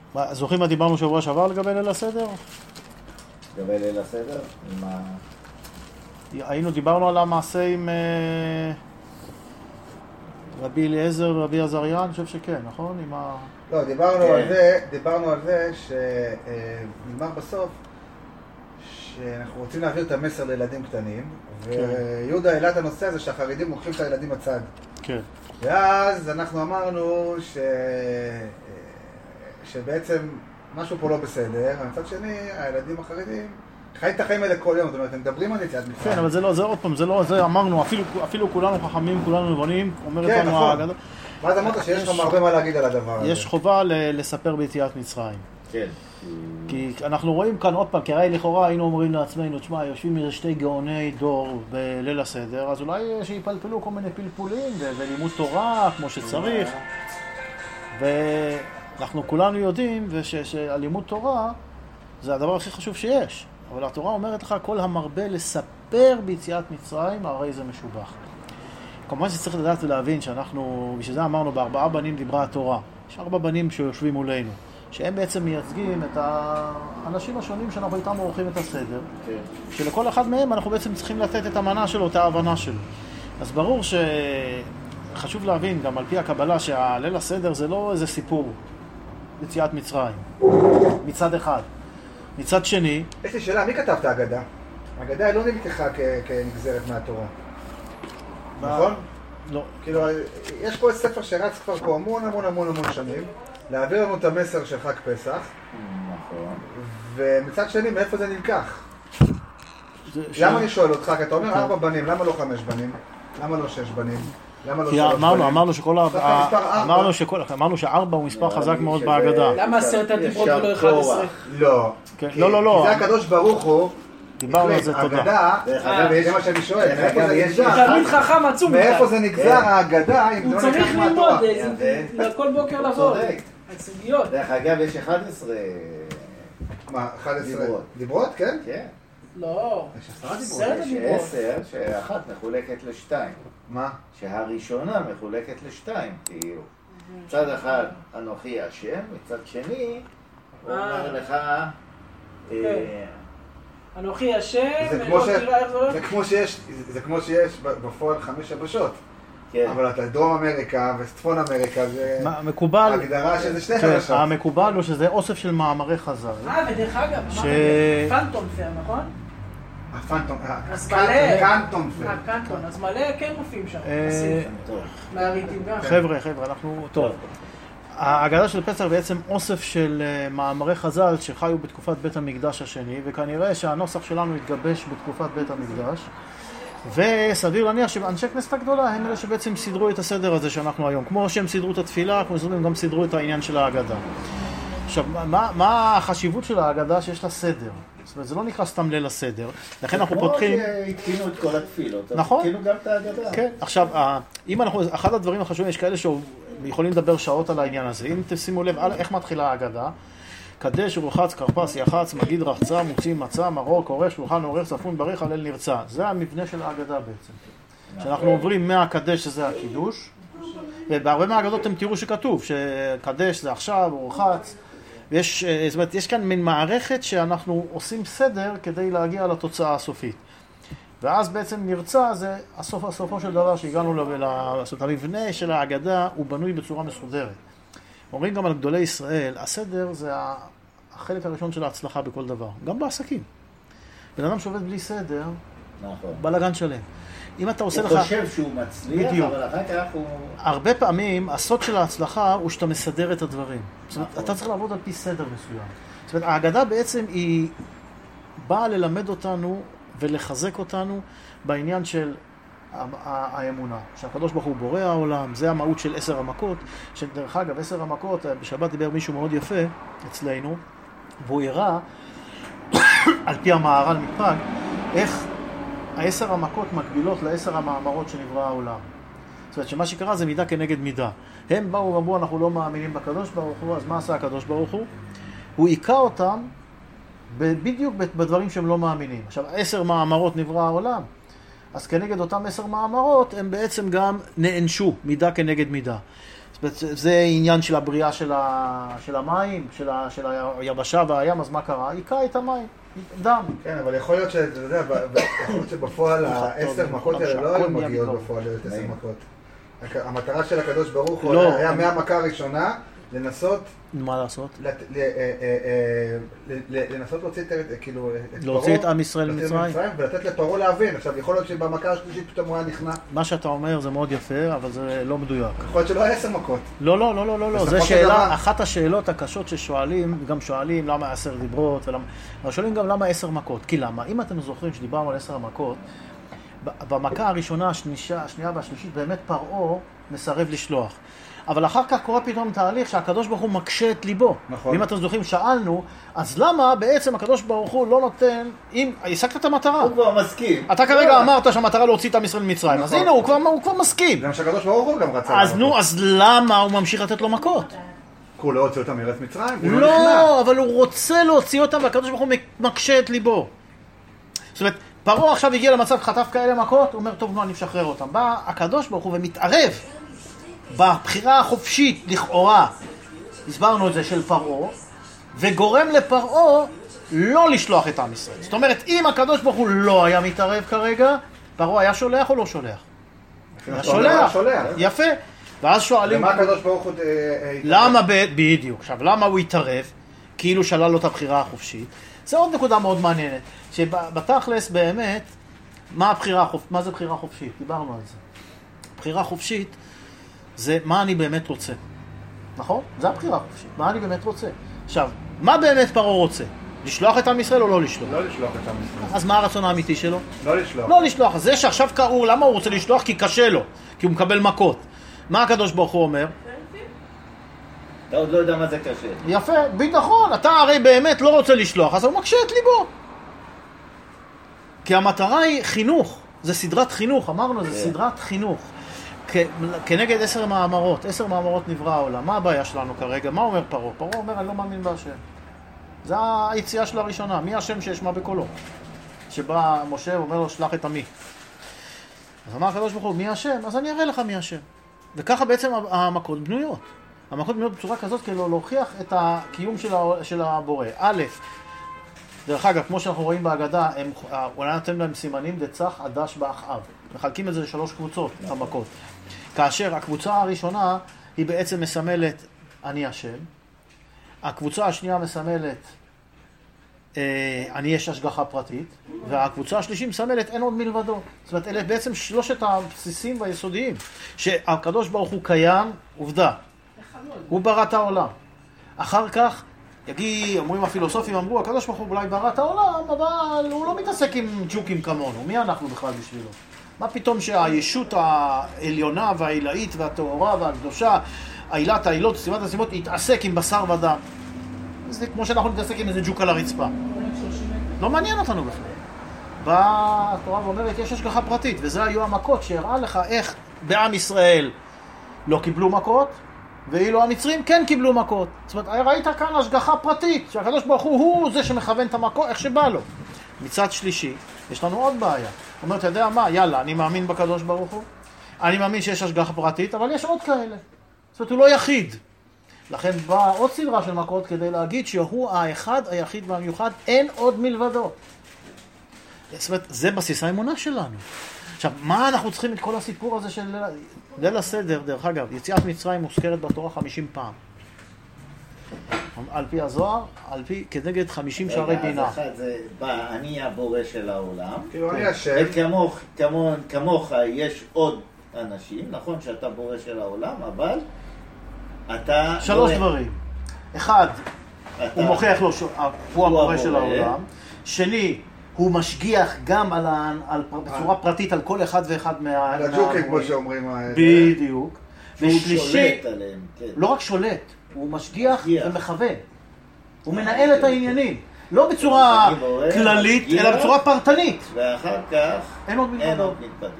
זוכרים מה דיברנו שבוע שעבר לגבי ליל הסדר? לגבי ליל הסדר? דיברנו על המעשה עם רבי אליעזר ורבי עזריה, אני חושב שכן, נכון? לא, דיברנו על זה שנגמר בסוף שאנחנו רוצים להעביר את המסר לילדים קטנים, ויהודה העלה את הנושא הזה שהחרדים לוקחים את הילדים בצד. כן. ואז אנחנו אמרנו שבעצם משהו פה לא בסדר, ומצד שני, הילדים החרדים חיים את החיים האלה כל יום, זאת אומרת, הם מדברים על יציאת מצרים. כן, אבל זה עוד פעם, זה אמרנו, אפילו כולנו חכמים, כולנו נבונים, אומרת כן, לנו נכון. האגדה. ואז אמרת שיש לך הרבה מה להגיד על הדבר הזה. יש חובה לספר ביציאת מצרים. כן. כי אנחנו רואים כאן עוד פעם, כי הרי לכאורה היינו אומרים לעצמנו, תשמע, יושבים איזה שתי גאוני דור בליל הסדר, אז אולי שיפלפלו כל מיני פלפולים ולימוד תורה כמו שצריך. ואנחנו כולנו יודעים שהלימוד תורה זה הדבר הכי חשוב שיש. אבל התורה אומרת לך, כל המרבה לספר ביציאת מצרים, הרי זה משובח. כמובן שצריך לדעת ולהבין שאנחנו, בשביל זה אמרנו, בארבעה בנים דיברה התורה. יש 4 בנים שיושבים מולנו, שהם בעצם מייצגים את האנשים השונים שאנחנו איתם עורכים את הסדר. שלכל אחד מהם אנחנו בעצם צריכים לתת את המנה שלו, את ההבנה שלו. אז ברור שחשוב להבין, גם על פי הקבלה, שהליל הסדר זה לא איזה סיפור, יציאת מצרים. מצד אחד. מצד שני... יש לי שאלה, מי כתב את ההגדה? ההגדה היא לא נלקחה כנגזרת מהתורה. נכון? לא. כאילו, יש פה ספר שרץ כבר פה המון שנים, להעביר לנו את המסר של חג פסח. נכון. ומצד שני, מאיפה זה נלקח? למה אני שואל אותך? כי אתה אומר 4 בנים, למה לא 5 בנים? למה לא 6 בנים? למה לא 3 בנים? אמרנו ש4 הוא מספר חזק מאוד בהגדה. למה 10 דיברות ולא 11? לא. לא. זה הקדוש ברוך הוא. דיברנו על זה, תודה. ההגדה, זה מה שאני שואל, מאיפה זה נגזר? תלמיד חכם עצום. מאיפה זה נגזר ההגדה אם הוא זה לא צריך נלקח מהתורה? ללמוד, כל בוקר לבוא. הסוגיות. דרך אגב, יש 11 מה, 11 דיברות. דיברות, כן? כן. לא. יש 10 דיברות. 10 יש דיברות. 10 שאחת מחולקת ל2. מה? שהראשונה מחולקת ל2, כאילו. מצד אחד אנוכי השם, מצד שני הוא אומר לך אנוכי השם, זה כמו שיש בפועל 5 שבשות. כן. אבל אתה דרום אמריקה וצפון אמריקה זה מקובל, הגדרה שזה 2 כן, חדשות. המקובל הוא שזה אוסף של מאמרי חז"ל. ודרך אגב, פנטום פר, נכון? הפנטום, אז מלא. הקנטום. הקנטון, אז מלא כן מופיעים שם. מהריטים גם. חבר'ה, אנחנו, טוב. ההגדה של פסח בעצם אוסף של מאמרי חז"ל שחיו בתקופת בית המקדש השני, וכנראה שהנוסח שלנו התגבש בתקופת בית המקדש. וסביר להניח שאנשי כנסת הגדולה הם אלה שבעצם סידרו את הסדר הזה שאנחנו היום. כמו שהם סידרו את התפילה, כמו שהם גם סידרו את העניין של ההגדה. עכשיו, מה החשיבות של ההגדה? שיש לה סדר. זאת אומרת, זה לא נקרא סתם ליל הסדר. לכן אנחנו פותחים... כמו שהתקינו את כל התפילות, נכון. התקינו גם את ההגדה. כן, עכשיו, אחד הדברים החשובים, יש כאלה שיכולים לדבר שעות על העניין הזה. אם תשימו לב, איך מתחילה ההגדה? קדש ורוחץ, כרפס, יחץ, מגיד רחצה, מוציא מצה, מרור, קורא, שולחן, עורר, צפון, בריך, הלל נרצה. זה המבנה של ההגדה בעצם. שאנחנו עוברים מהקדש שזה הקידוש, ובהרבה מההגדות אתם תראו שכתוב שקדש זה עכשיו, רוחץ. זאת אומרת, יש כאן מין מערכת שאנחנו עושים סדר כדי להגיע לתוצאה הסופית. ואז בעצם נרצה, זה הסופו של דבר שהגענו זאת המבנה של ההגדה הוא בנוי בצורה מסודרת. אומרים גם על גדולי ישראל, הסדר זה החלק הראשון של ההצלחה בכל דבר, גם בעסקים. בן אדם שעובד בלי סדר, בלגן שלם. אם אתה עושה לך... הוא חושב שהוא מצליח, בדיוק. אבל אחר כך הוא... הרבה פעמים, הסוד של ההצלחה הוא שאתה מסדר את הדברים. זאת אומרת, אתה צריך לעבוד על פי סדר מסוים. זאת אומרת, ההגדה בעצם היא באה ללמד אותנו ולחזק אותנו בעניין של האמונה. שהקדוש ברוך הוא בורא העולם, זה המהות של 10 המכות, שדרך אגב 10 המכות, בשבת דיבר מישהו מאוד יפה אצלנו, והוא הראה, על פי המהר"ל מפראג, איך 10 המכות מקבילות ל10 המאמרות שנברא העולם. זאת אומרת שמה שקרה זה מידה כנגד מידה. הם באו ואמרו אנחנו לא מאמינים בקדוש ברוך הוא, אז מה עשה הקדוש ברוך הוא? הוא עיקה אותם בדיוק בדברים שהם לא מאמינים. עכשיו 10 מאמרות נברא העולם, אז כנגד אותם 10 מאמרות הם בעצם גם נענשו מידה כנגד מידה. זאת זה עניין של הבריאה של המים, של היבשה והים, אז מה קרה? עיקה את המים, דם. כן, אבל יכול להיות שאתה יודע, יכול להיות שבפועל 10 מכות האלה לא היו מגיעות בפועל להיות 10 מכות. המטרה של הקדוש ברוך הוא היה מהמכה הראשונה לנסות... מה לעשות? לנסות להוציא כאילו... להוציא את עם ישראל ממצרים. ולתת לפרעה להבין. עכשיו, יכול להיות שבמכה השלישית פתאום הוא היה נכנע. מה שאתה אומר זה מאוד יפה, אבל זה לא מדויק. יכול להיות שלא היה 10 מכות. לא. זה שאלה, אחת השאלות הקשות ששואלים, גם שואלים למה 10 דיברות, אבל שואלים גם למה 10 מכות. כי למה? אם אתם זוכרים שדיברנו על 10 מכות, במכה הראשונה, השנייה והשלישית, באמת פרעה מסרב לשלוח. אבל אחר כך קורה פתאום תהליך שהקדוש ברוך הוא מקשה את ליבו. נכון. אם אתם זוכרים, שאלנו, אז למה בעצם הקדוש ברוך הוא לא נותן, אם השגת את המטרה. הוא כבר מסכים. אתה כרגע אמרת שהמטרה להוציא את עם ישראל ממצרים, אז הנה, הוא כבר מסכים. זה מה שהקדוש ברוך הוא גם רצה. אז למה הוא ממשיך לתת לו מכות? כי הוא לא הוציא אותם מארץ מצרים, הוא לא נכנע. לא, אבל הוא רוצה להוציא אותם, והקדוש ברוך הוא מקשה את ליבו. זאת אומרת, פרעה עכשיו הגיע למצב, חטף כאלה מכות, הוא אומר, טוב, נו, אני משחרר אותם. בא הקדוש ברוך הוא ומתערב בבחירה החופשית, לכאורה, הסברנו את זה של פרעה, וגורם לפרעה לא לשלוח את עם ישראל. זאת אומרת, אם הקדוש ברוך הוא לא היה מתערב כרגע, פרעה היה שולח או לא שולח? היה שולח. יפה. ואז שואלים... למה הקדוש ברוך הוא... למה בדיוק? עכשיו, למה הוא התערב? כאילו שלל לו את הבחירה החופשית. זה עוד נקודה מאוד מעניינת, שבתכלס באמת, מה זה בחירה חופשית? דיברנו על זה. בחירה חופשית זה מה אני באמת רוצה. נכון? זה הבחירה החופשית. מה אני באמת רוצה. עכשיו, מה באמת פרעה רוצה? לשלוח את עם ישראל או לא לשלוח? לא לשלוח את עם ישראל. אז מה הרצון האמיתי שלו? לא לשלוח. לא לשלוח. אז זה שעכשיו קראו, למה הוא רוצה לשלוח? כי קשה לו. כי הוא מקבל מכות. מה הקדוש ברוך הוא אומר? אתה עוד לא יודע מה זה קשה. יפה, ביטחון. אתה הרי באמת לא רוצה לשלוח, אז הוא מקשה את ליבו. כי המטרה היא חינוך. זה סדרת חינוך. אמרנו, זה סדרת חינוך. כנגד 10 מאמרות. 10 מאמרות נברא העולם. מה הבעיה שלנו כרגע? מה אומר פרעה? פרעה אומר, אני לא מאמין בהשם. זה היציאה של הראשונה. מי השם שישמע בקולו? שבא משה ואומר לו, שלח את עמי. אז אמר הקדוש ברוך הוא, מי השם? אז אני אראה לך מי השם. וככה בעצם המכות בנויות. המכות בנויות בצורה כזאת כדי להוכיח את הקיום של הבורא. א', דרך אגב, כמו שאנחנו רואים בהגדה, אולי נותן להם סימנים דצח, עדש באחאב. מחלקים את זה ל3 קבוצות, המכות. כאשר הקבוצה הראשונה היא בעצם מסמלת אני השם. הקבוצה השנייה מסמלת אני יש השגחה פרטית. והקבוצה השלישית מסמלת אין עוד מלבדו. זאת אומרת, אלה בעצם 3 הבסיסים והיסודיים. שהקדוש ברוך הוא קיים, עובדה. הוא ברא את העולם. אחר כך, אומרים הפילוסופים, אמרו, הקדוש ברוך הוא אולי ברא את העולם, אבל הוא לא מתעסק עם ג'וקים כמונו. מי אנחנו בכלל בשבילו? מה פתאום שהישות העליונה והעילאית והטהורה והקדושה, העילת העילות, סיבת הסיבות, יתעסק עם בשר ודם? זה כמו שאנחנו נתעסק עם איזה ג'וק על הרצפה. לא מעניין אותנו בכלל. באה התורה ואומרת, יש השגחה פרטית, וזה היו המכות שהראה לך איך בעם ישראל לא קיבלו מכות, ואילו המצרים כן קיבלו מכות. זאת אומרת, ראית כאן השגחה פרטית, שהקדוש ברוך הוא זה שמכוון את המכות, איך שבא לו. מצד שלישי, יש לנו עוד בעיה. הוא אומר, אתה יודע מה? יאללה, אני מאמין בקדוש ברוך הוא. אני מאמין שיש השגחה פרטית, אבל יש עוד כאלה. זאת אומרת, הוא לא יחיד. לכן באה עוד סדרה של מכות כדי להגיד שהוא האחד, היחיד והמיוחד, אין עוד מלבדו. זאת אומרת, זה בסיס האמונה שלנו. עכשיו, מה אנחנו צריכים את כל הסיפור הזה של ליל הסדר? דרך אגב, יציאת מצרים מוזכרת בתורה 50 פעם. על פי הזוהר, כנגד 50 שערי בינה. אז אחד זה בא, אני הבורא של העולם. כאילו אני השם. וכמוך יש עוד אנשים, נכון שאתה בורא של העולם, אבל אתה... 3 דברים. אחד, הוא מוכיח לו שהוא הבורא של העולם. שני, הוא משגיח גם בצורה פרטית על כל אחד ואחד על הג'וקים, כמו שאומרים. בדיוק. ושלישי, לא רק שולט, הוא משגיח ומכוון. הוא מנהל את העניינים. לא בצורה כללית, אלא בצורה פרטנית. ואחר כך אין עוד מלבדו.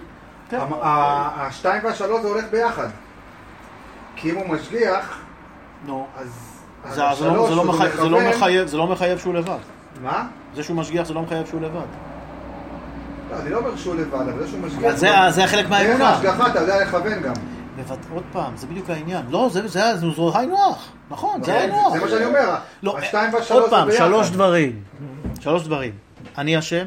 2 וה-3 זה הולך ביחד. כי אם הוא משגיח, אז זה לא מחייב שהוא לבד. מה? זה שהוא משגיח זה לא מחייב שהוא לבד. לא, אני לא אומר שהוא לבד, אבל זה שהוא משגיח... זה החלק מהאמונה. אין השגחה, אתה יודע לכוון גם. עוד פעם, זה בדיוק העניין. לא, זה היינו הך. נכון, זה היינו הך. זה מה שאני אומר. לא, השתיים והשלוש עוד פעם, זה ביחד. שלוש דברים. אני השם,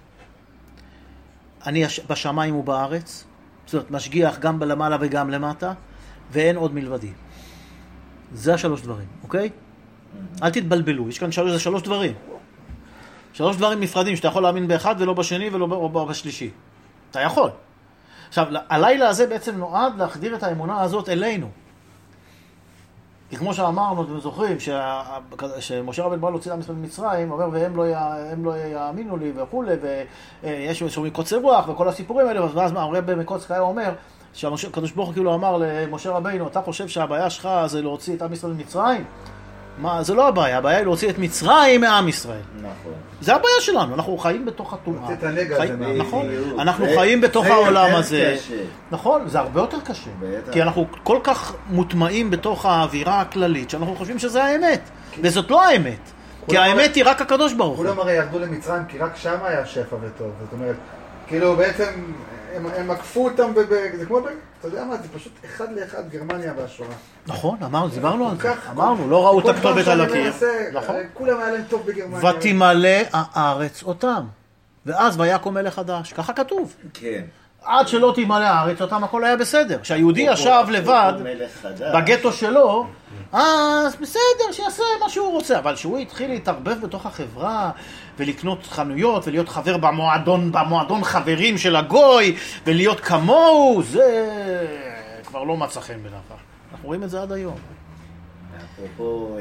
בשמיים ובארץ, זאת אומרת, משגיח גם למעלה וגם למטה, ואין עוד מלבדי. זה השלוש דברים, אוקיי? אל תתבלבלו, יש כאן שלוש דברים. שלוש דברים נפרדים, שאתה יכול להאמין באחד ולא בשני ולא בשלישי. אתה יכול. עכשיו, הלילה הזה בעצם נועד להחדיר את האמונה הזאת אלינו. כי כמו שאמרנו, אתם זוכרים, שמשה רבנו בא להוציא לעם ישראל ממצרים, אומר, והם לא יאמינו לי וכולי, ויש איזשהו מקוצר רוח וכל הסיפורים האלה, ואז הרב מקוץ קאי אומר, שהקדוש ברוך הוא כאילו אמר למשה רבנו, אתה חושב שהבעיה שלך זה להוציא את עם ישראל ממצרים? מה, זה לא הבעיה, הבעיה היא להוציא את מצרים מעם ישראל. נכון. זה הבעיה שלנו, אנחנו חיים בתוך התורה. להוציא את הנגע הזה. נכון, אנחנו חיים בתוך העולם הזה. קשה. נכון, זה הרבה יותר קשה. כי אנחנו כל כך מוטמעים בתוך האווירה הכללית, שאנחנו חושבים שזה האמת. וזאת לא האמת. כי האמת היא רק הקדוש ברוך הוא. כולם הרי ירדו למצרים, כי רק שם היה שפע וטוב. זאת אומרת, כאילו בעצם הם עקפו אותם, זה כמו, אתה יודע מה, זה פשוט אחד לאחד גרמניה והשואה. נכון, אמרנו, דיברנו על זה. אמרנו, לא ראו את הכתובת על הקיר. נכון. כולם היה להם טוב בגרמניה. ותמלא הארץ אותם. ואז ויקום מלך חדש. ככה כתוב. כן. עד שלא תמלא הארץ אותם, הכל היה בסדר. כשהיהודי ישב לבד, בגטו שלו, אז בסדר, שיעשה מה שהוא רוצה. אבל שהוא התחיל להתערבב בתוך החברה, ולקנות חנויות, ולהיות חבר במועדון חברים של הגוי, ולהיות כמוהו, זה כבר לא מצא חן בעיניו. אנחנו רואים את זה עד היום. אפרופו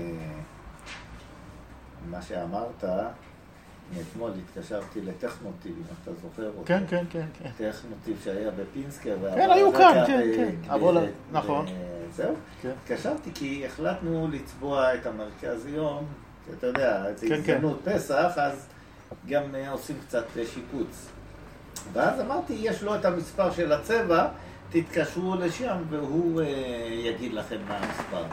מה שאמרת, מאתמול התקשרתי לטכנוטיב, אם אתה זוכר אותו. כן. טכנוטיב שהיה בפינסקר. כן, היו כאן, כן. נכון. זהו. התקשרתי כי החלטנו לצבוע את המרכז יום, אתה יודע, זה הזדמנות פסח, אז גם עושים קצת שיפוץ. ואז אמרתי, יש לו את המספר של הצבע, תתקשרו לשם והוא יגיד לכם מה המספר.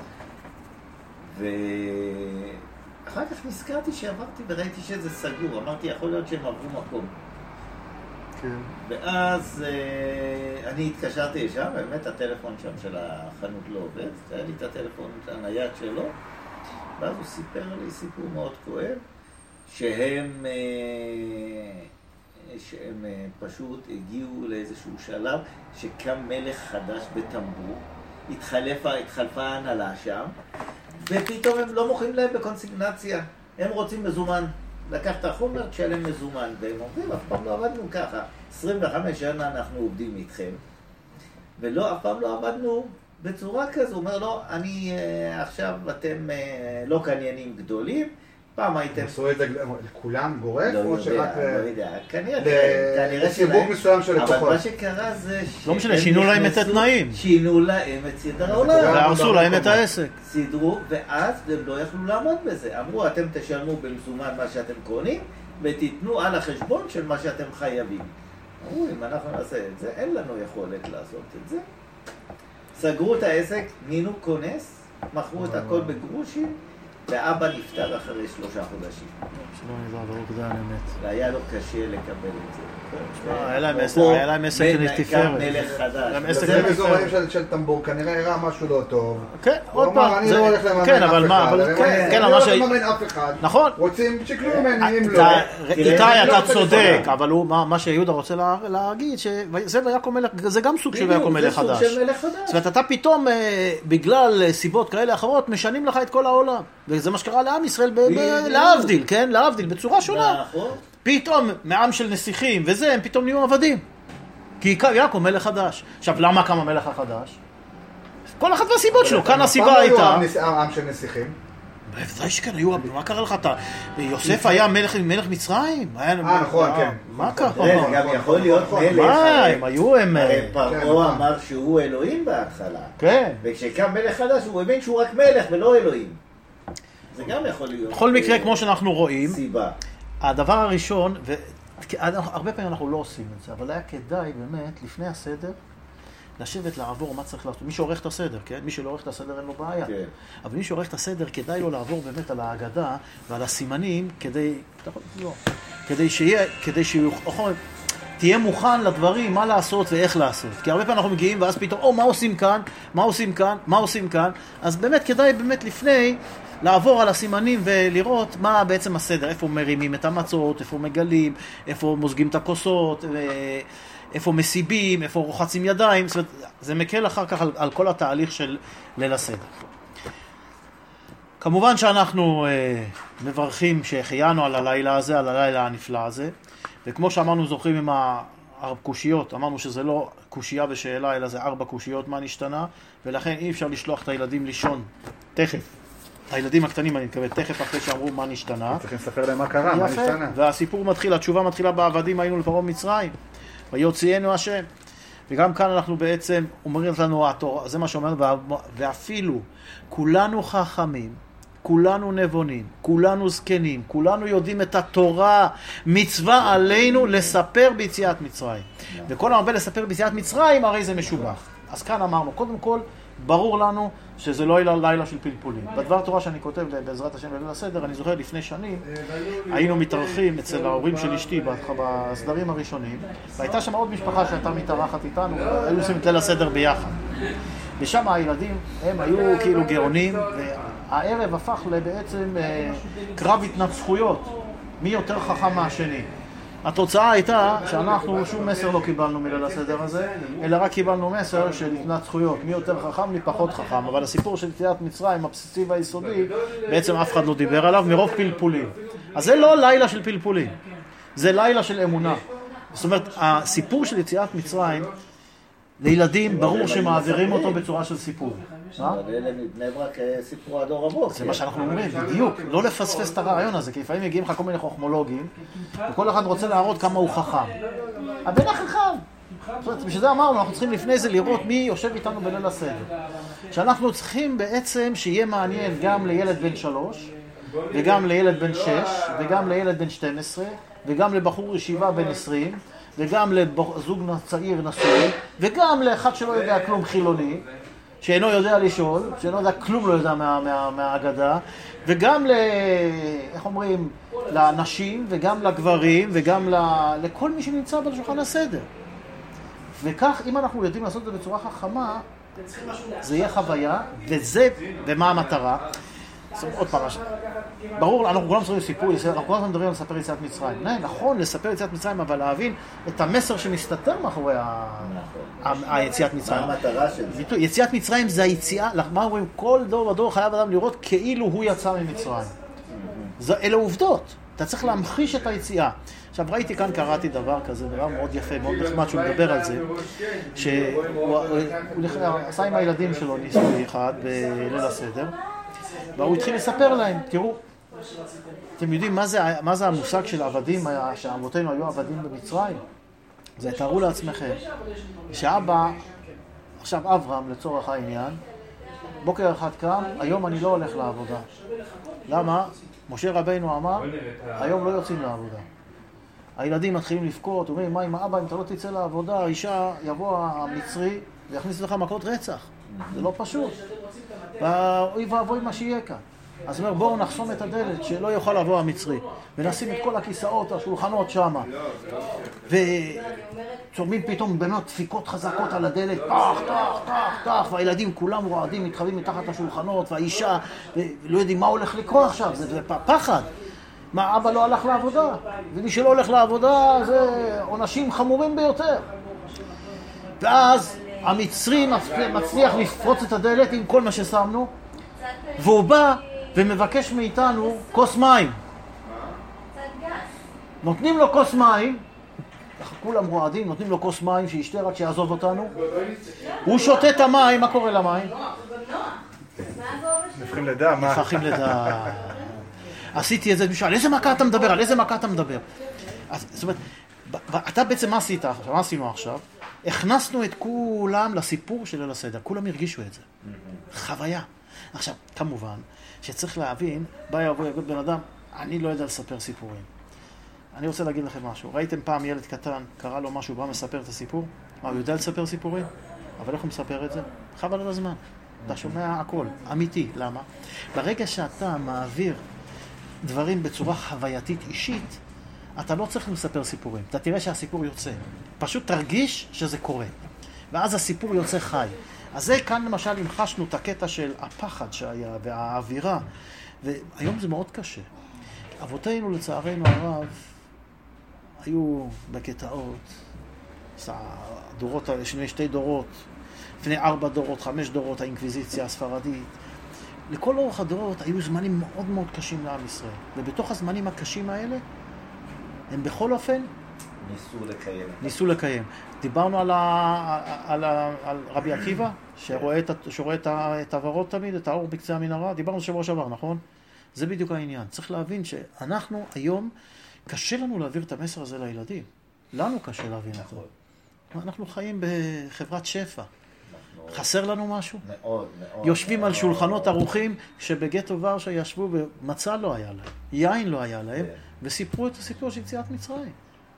אחר כך נזכרתי שעברתי וראיתי שזה סגור, אמרתי יכול להיות שהם עברו מקום. כן. ואז אני התקשרתי לשם, באמת הטלפון שם של החנות לא עובד, היה לי את הטלפון הנייד שלו, ואז הוא סיפר לי סיפור מאוד כואב, שהם פשוט הגיעו לאיזשהו שלב שקם מלך חדש בטמבור, התחלפה ההנהלה שם, ופתאום הם לא מוכרים להם בקונסיגנציה, הם רוצים מזומן. לקח את החומר, תשלם מזומן, והם אומרים, אף פעם לא עבדנו ככה. 25 שנה אנחנו עובדים איתכם, ולא, אף פעם לא עבדנו בצורה כזו. הוא אומר, לא, אני עכשיו, אתם לא קניינים גדולים, פעם הייתם... עשו את זה לכולם גורף, או שרק... לא יודע, כנראה לסיווג מסוים של לקוחות. אבל מה שקרה זה... לא משנה, שינו להם את התנאים. שינו להם את סדר העולם. והרסו להם את העסק. סידרו, ואז הם לא יכלו לעמוד בזה. אמרו, אתם תשלמו במזומן מה שאתם קונים, ותיתנו על החשבון של מה שאתם חייבים. אמרו, אם אנחנו נעשה את זה, אין לנו יכולת לעשות את זה. סגרו את העסק, נינו כונס, מכרו את הכל בגרושים, ואבא נפטר אחרי 3 חודשים. שלא נדע, ברוך זה האמת. והיה לו קשה לקבל את זה. היה להם עסק לתפארת. מלך חדש. זה מזומנים של טמבור, כנראה הראה משהו לא טוב. כן, עוד פעם. הוא אמר, אני לא הולך לממן אף אחד. אני לא הולך לממן אף אחד. נכון. רוצים שיקלו ממני, אם לא. איתי, אתה צודק, אבל מה שיהודה רוצה להגיד, זה גם סוג של ויקום מלך חדש. זאת אומרת, אתה פתאום, בגלל סיבות כאלה אחרות, משנים לך את כל העולם. וזה מה שקרה לעם ישראל, להבדיל, כן? להבדיל, בצורה שונה. פתאום, מעם של נסיכים וזה, הם פתאום נהיו עבדים. כי יעקב מלך חדש. עכשיו, למה קם המלך החדש? כל אחת והסיבות שלו, כאן הסיבה הייתה... עם של נסיכים? בוודאי שכן, היו... מה קרה לך? יוסף היה מלך מצרים? נכון, כן. מה קרה? גם יכול להיות מלך. מה, הם היו... הרי פרעה אמר שהוא אלוהים בהתחלה. כן. וכשקם מלך חדש, הוא הבין שהוא רק מלך ולא אלוהים. זה גם יכול להיות... בכל מקרה, כמו שאנחנו רואים... סיבה. הדבר הראשון, הרבה פעמים אנחנו לא עושים את זה, אבל היה כדאי באמת, לפני הסדר, לשבת לעבור מה צריך לעשות. מי שעורך את הסדר, כן? מי שלא עורך את הסדר אין לו בעיה. כן. אבל מי שעורך את הסדר, כדאי לו לעבור באמת על ההגדה ועל הסימנים, כדי שיהיה, תהיה מוכן לדברים, מה לעשות ואיך לעשות. כי הרבה פעמים אנחנו מגיעים ואז פתאום, מה עושים כאן? מה עושים כאן? מה עושים כאן? אז באמת כדאי באמת לפני לעבור על הסימנים ולראות מה בעצם הסדר, איפה מרימים את המצות, איפה מגלים, איפה מוזגים את הכוסות, איפה מסיבים, איפה רוחצים ידיים. זאת אומרת, זה מקל אחר כך על כל התהליך של ליל הסדר. כמובן שאנחנו מברכים שהחיינו על הלילה הזה, על הלילה הנפלא הזה, וכמו שאמרנו, זוכרים עם הקושיות, אמרנו שזה לא קושייה בשאלה, אלא זה 4 קושיות, מה נשתנה, ולכן אי אפשר לשלוח את הילדים לישון תכף. הילדים הקטנים, אני מתכוון, תכף אחרי שאמרו מה נשתנה. צריכים לספר להם מה קרה, מה נשתנה. והסיפור מתחיל, התשובה מתחילה בעבדים, היינו לפרעה מצרים, ויוציאנו השם. וגם כאן אנחנו בעצם אומרים לנו התורה, זה מה שאומר, ואפילו כולנו חכמים, כולנו נבונים, כולנו זקנים, כולנו יודעים את התורה, מצווה עלינו לספר ביציאת מצרים. וכל המרבה לספר ביציאת מצרים, הרי זה משובח. אז כאן אמרנו, קודם כל, ברור לנו שזה לא לילה של פלפולים. בדבר תורה שאני כותב בעזרת השם בליל הסדר, אני זוכר לפני שנים, היינו מתארחים אצל ההורים של אשתי בסדרים הראשונים, והייתה שם עוד משפחה שהייתה מתארחת איתנו, היו עושים את ליל הסדר ביחד. ושם הילדים, הם היו כאילו גאונים, והערב הפך לבעצם קרב התנצחויות, מי יותר חכם מהשני. התוצאה הייתה שאנחנו שום מסר לא קיבלנו מליל הסדר הזה, אלא רק קיבלנו מסר של התנצחויות, מי יותר חכם, מי פחות חכם. אבל הסיפור של יציאת מצרים, הבסיסי והיסודי, בעצם אף אחד לא דיבר עליו מרוב פלפולים. אז זה לא לילה של פלפולים, זה לילה של אמונה. זאת אומרת, הסיפור של יציאת מצרים, לילדים ברור שמעבירים אותו בצורה של סיפור. אלה מבני ברק סיפור הדור הבוק. זה מה שאנחנו אומרים, בדיוק. לא לפספס את הרעיון הזה, כי לפעמים מגיעים לך כל מיני חוכמולוגים, וכל אחד רוצה להראות כמה הוא חכם. הבן החכם. בשביל זה אמרנו, אנחנו צריכים לפני זה לראות מי יושב איתנו בליל הסדר. שאנחנו צריכים בעצם שיהיה מעניין גם לילד בן 3, וגם לילד בן 6, וגם לילד בן 12, וגם לבחור ישיבה בן 20, וגם לזוג צעיר נשוי, וגם לאחד שלא יודע כלום חילוני, שאינו יודע לשאול, שאינו יודע כלום לא יודע מהאגדה, וגם איך אומרים, לנשים, וגם לגברים, וגם לכל מי שנמצא בשולחן הסדר. וכך, אם אנחנו יודעים לעשות את זה בצורה חכמה, זה יהיה חוויה, ומה המטרה? עוד פעם, ברור, אנחנו כולם מספרים סיפור, אנחנו כולם מדברים על לספר יציאת מצרים. נכון, לספר יציאת מצרים, אבל להבין את המסר שמסתתר מאחורי היציאת מצרים. מה המטרה של זה? יציאת מצרים זה היציאה, מה אומרים? כל דור ודור חייב אדם לראות כאילו הוא יצא ממצרים. אלה עובדות. אתה צריך להמחיש את היציאה. עכשיו, ראיתי כאן, קראתי דבר כזה, דבר מאוד יפה, מאוד נחמד, שהוא מדבר על זה, שהוא עשה עם הילדים שלו ניסוי אחד בליל הסדר, והוא התחיל לספר להם, תראו, אתם יודעים מה זה המושג של עבדים, שאבותינו היו עבדים במצרים? זה תארו לעצמכם, שאבא, עכשיו אברהם לצורך העניין, בוקר אחד קם, היום אני לא הולך לעבודה. למה? משה רבינו אמר, היום לא יוצאים לעבודה. הילדים מתחילים לבכות, אומרים, מה עם האבא, אם אתה לא תצא לעבודה, האישה, יבוא המצרי ויכניס לך מכות רצח. זה לא פשוט. ואוי ואבוי מה שיהיה כאן. אז אומר, בואו נחסום את הדלת, שלא יוכל לבוא המצרי. ונשים את כל הכיסאות, השולחנות שמה. וצורמים פתאום באמת דפיקות חזקות על הדלת, טח, והילדים כולם רועדים, מתחבאים מתחת השולחנות, והאישה, לא יודעים מה הולך לקרות עכשיו, זה פחד. מה, אבא לא הלך לעבודה? ומי שלא הולך לעבודה זה עונשים חמורים ביותר. ואז המצרי מצליח לפרוץ את הדלת עם כל מה ששמנו, והוא בא ומבקש מאיתנו כוס מים. נותנים לו כוס מים, כולם רועדים, נותנים לו כוס מים שישתה רק שיעזוב אותנו. הוא שותה את המים, מה קורה למים? נפחים לדע, מה? נפחים לדע. עשיתי את זה, משל, על איזה מכה אתה מדבר? על איזה מכה אתה מדבר? זאת אומרת, אתה בעצם מה עשית? מה עשינו עכשיו? הכנסנו את כולם לסיפור של ליל הסדר, כולם הרגישו את זה. חוויה. עכשיו, כמובן, שצריך להבין, יבוא בן אדם, אני לא יודע לספר סיפורים. אני רוצה להגיד לכם משהו. ראיתם פעם ילד קטן, קרא לו משהו, בא מספר את הסיפור? מה, הוא יודע לספר סיפורים? אבל איך הוא מספר את זה? חבל על הזמן. אתה שומע הכל, אמיתי. למה? ברגע שאתה מעביר דברים בצורה חווייתית אישית, אתה לא צריך לספר סיפורים. אתה תראה שהסיפור יוצא. פשוט תרגיש שזה קורה. ואז הסיפור יוצא חי. אז זה כאן למשל המחשנו את הקטע של הפחד שהיה והאווירה. והיום זה מאוד קשה. אבותינו לצערנו הרב היו בקטעות, הדורות, שתי דורות, לפני 4 דורות, 5 דורות, האינקוויזיציה הספרדית. לכל אורך הדורות היו זמנים מאוד מאוד קשים לעם ישראל. ובתוך הזמנים הקשים האלה, הם בכל אופן ניסו לקיים. דיברנו על רבי עקיבא, שרואה את העברות תמיד, את האור בקצה המנהרה. דיברנו שבוע שעבר, נכון? זה בדיוק העניין. צריך להבין שאנחנו היום, קשה לנו להעביר את המסר הזה לילדים. לנו קשה להבין אותו. אנחנו חיים בחברת שפע. חסר לנו משהו? מאוד, מאוד. יושבים על שולחנות ארוכים, שבגטו ורשה ישבו ומצה לא היה להם, יין לא היה להם, וסיפרו את הסיפור של יציאת מצרים.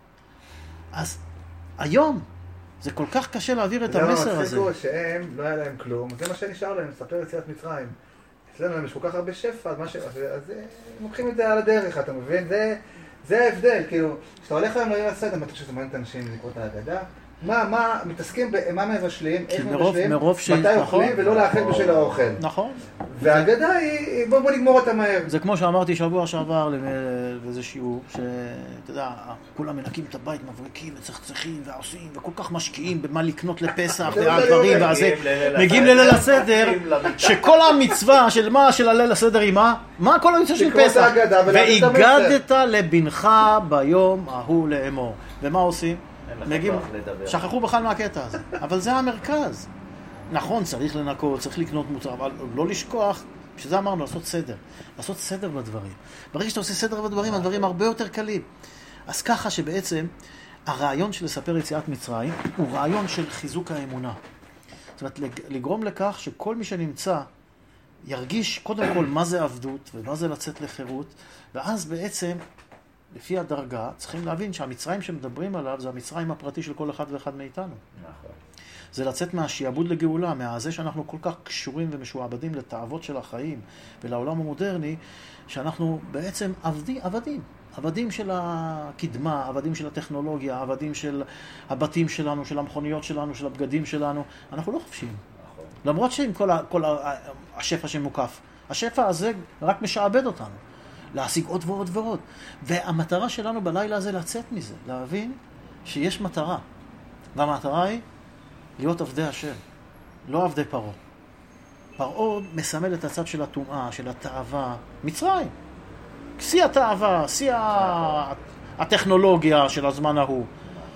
אז היום זה כל כך קשה להעביר את המסר הזה. זה שהם לא היה להם כלום, זה מה שנשאר להם, לספר יציאת מצרים. אצלנו יש כל כך הרבה שפע, אז הם לוקחים את זה על הדרך, אתה מבין? זה ההבדל, כאילו, כשאתה הולך היום לעיר הסדר, אתה חושב שזה מעניין את האנשים לקרוא את ההגדה? מה, מתעסקים במה מבשלים, איך מבשלים, מתי אוכלים ולא לאכל בשביל האוכל. נכון. והאגדה היא, בוא נגמור אותה מהר. זה כמו שאמרתי שבוע שעבר באיזה שיעור, שאתה יודע, כולם מנקים את הבית, מבריקים וצחצחים ועושים, וכל כך משקיעים במה לקנות לפסח והדברים, מגיעים לליל הסדר, שכל המצווה של מה, של הליל הסדר היא מה? מה כל המצווה של פסח? והגדת לבנך ביום ההוא לאמור. ומה עושים? מגיעים, שכחו בכלל מהקטע הזה, אבל זה המרכז. נכון, צריך לנקות, צריך לקנות מוצר, אבל לא לשכוח, שזה אמרנו, לעשות סדר. לעשות סדר בדברים. ברגע שאתה עושה סדר בדברים, הדברים הרבה יותר קלים. אז ככה שבעצם הרעיון של לספר יציאת מצרים הוא רעיון של חיזוק האמונה. זאת אומרת, לגרום לכך שכל מי שנמצא ירגיש קודם כל מה זה עבדות ומה זה לצאת לחירות, ואז בעצם לפי הדרגה, צריכים להבין שהמצרים שמדברים עליו זה המצרים הפרטי של כל אחד ואחד מאיתנו. נכון. זה לצאת מהשיעבוד לגאולה, מהזה שאנחנו כל כך קשורים ומשועבדים לתאוות של החיים ולעולם המודרני, שאנחנו בעצם עבדים של הקדמה, עבדים של הטכנולוגיה, עבדים של הבתים שלנו, של המכוניות שלנו, של הבגדים שלנו. אנחנו לא חופשיים. נכון. למרות שעם כל השפע שמוקף. השפע הזה רק משעבד אותנו. להשיג עוד ועוד ועוד. והמטרה שלנו בלילה הזה לצאת מזה, להבין שיש מטרה. והמטרה היא להיות עבדי השם, לא עבדי פרעה. פרעה מסמל את הצד של הטומאה, של התאווה. מצרים. שיא התאווה, שיא הטכנולוגיה של הזמן ההוא.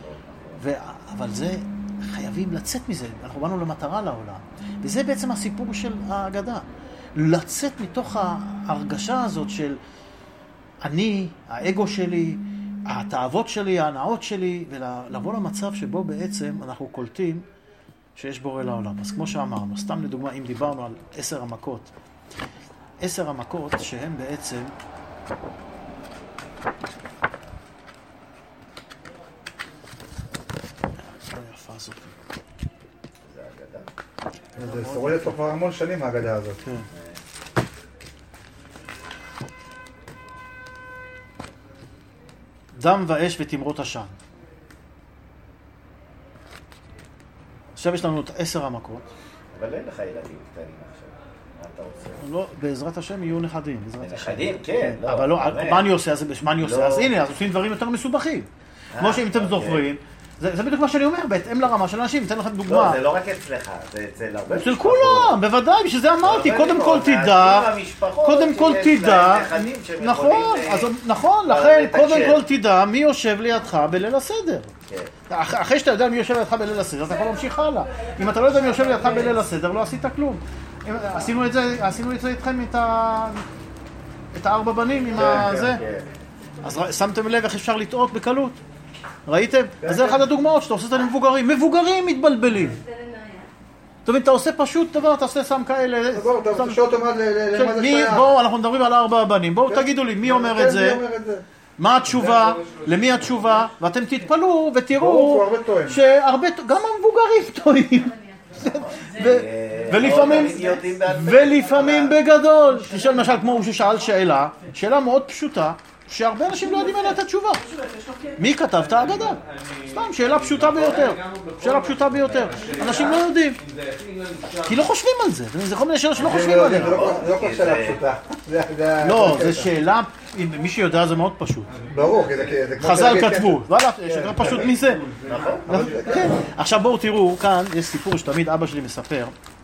אבל זה, חייבים לצאת מזה. אנחנו באנו למטרה לעולם. וזה בעצם הסיפור של ההגדה. לצאת מתוך ההרגשה הזאת של אני, האגו שלי, התאוות שלי, ההנאות שלי, ולבוא למצב שבו בעצם אנחנו קולטים שיש בורא לעולם. אז כמו שאמרנו, סתם לדוגמה, אם דיברנו על 10 המכות, 10 המכות שהן בעצם יפה זאת. זה אגדה. זה שורדת פה כבר המון שנים האגדה הזאת. כן. דם ואש ותמרות עשן. עכשיו יש לנו את 10 המכות. אבל אין לך ילדים קטנים עכשיו. מה אתה רוצה? לא, בעזרת השם יהיו נכדים. נכדים, כן. אבל לא, מה אני עושה? אז הנה, אז עושים דברים יותר מסובכים. כמו שאם אתם זוכרים, זה בדיוק מה שאני אומר, בהתאם לרמה של אנשים, אתן לכם דוגמה. לא, זה לא רק אצלך, זה אצל הרבה משפחות. אצל כולם, בוודאי, בשביל זה אמרתי, קודם כל תדע, נכון, לכן, קודם כל תדע מי יושב לידך בליל הסדר. אחרי שאתה יודע מי יושב לידך בליל הסדר, אתה יכול להמשיך הלאה. אם אתה לא יודע מי יושב לידך בליל הסדר, לא עשית כלום. עשינו את זה איתכם, את 4 בנים עם הזה. אז שמתם לב איך אפשר לטעות בקלות. ראיתם? אז זה אחד הדוגמאות שאתה עושה את המבוגרים. מבוגרים מתבלבלים. אתה מבין, אתה עושה פשוט דבר, אתה עושה שם כאלה. בואו, אתה עושה שאותו מה זה שייך. בואו, אנחנו מדברים על 4 הבנים. בואו תגידו לי, מי אומר את זה? מה התשובה? למי התשובה? ואתם תתפלו ותראו שהרבה, גם המבוגרים טועים. ולפעמים בגדול. תשאל למשל כמו הוא ששאל שאלה מאוד פשוטה. שהרבה אנשים לא יודעים עליה את התשובה. מי כתב את האגדה? סתם, שאלה פשוטה ביותר. שאלה פשוטה ביותר. אנשים לא יודעים. כי לא חושבים על זה. זה כל מיני שאלות שלא חושבים עליהן. זה לא כל שאלה פשוטה. לא, זה שאלה, מי שיודע זה מאוד פשוט. ברור. חז"ל כתבו. יש יותר פשוט מזה. כן. עכשיו בואו תראו, כאן יש סיפור שתמיד אבא שלי מספר.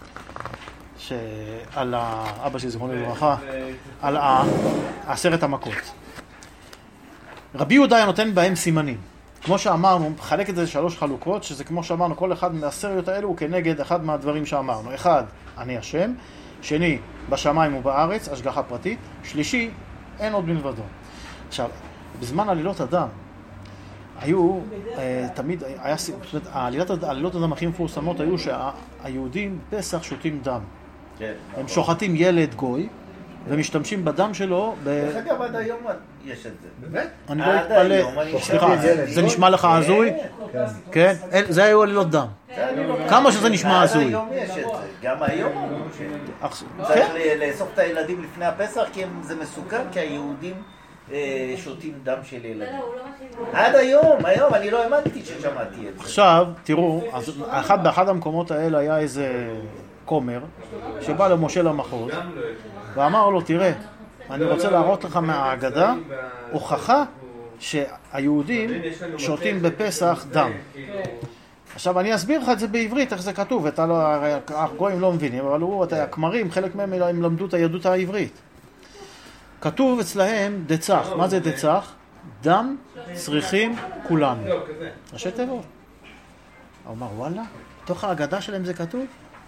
על אבא שלי זכרונו לברכה, על 10 המכות. רבי יהודה היה נותן בהם סימנים. כמו שאמרנו, חלק את זה ל3 חלוקות, שזה כמו שאמרנו, כל אחד מה10 האלו הוא כנגד אחד מהדברים שאמרנו. אחד, אני השם. שני, בשמיים ובארץ, השגחה פרטית. שלישי, אין עוד מלבדו. עכשיו, בזמן עלילות הדם, היו, תמיד, עלילות הדם הכי מפורסמות היו שהיהודים פסח שותים דם. הם שוחטים ילד גוי, ומשתמשים בדם שלו דרך אגב, עד היום יש את זה. באמת? אני לא אתפלא. סליחה, זה נשמע לך הזוי? כן? זה היו עלילות דם. כמה שזה נשמע הזוי. עד היום יש את זה. גם היום. צריך לאסוף את הילדים לפני הפסח, כי זה מסוכן, כי היהודים שותים דם של ילדים. עד היום, אני לא האמנתי ששמעתי את זה. עכשיו, תראו, באחד המקומות האלה היה איזה כומר, שבא למשה למחוז, ואמר לו, תראה, אני רוצה להראות לך מהאגדה הוכחה שהיהודים שותים בפסח דם. עכשיו אני אסביר לך את זה בעברית, איך זה כתוב, הגויים לא מבינים, אבל הכמרים, חלק מהם הם למדו את היהדות העברית. כתוב אצלהם דצח. מה זה דצח? דם צריכים כולנו. ראשי תיבות. הוא אמר, וואלה, תוך האגדה שלהם זה כתוב?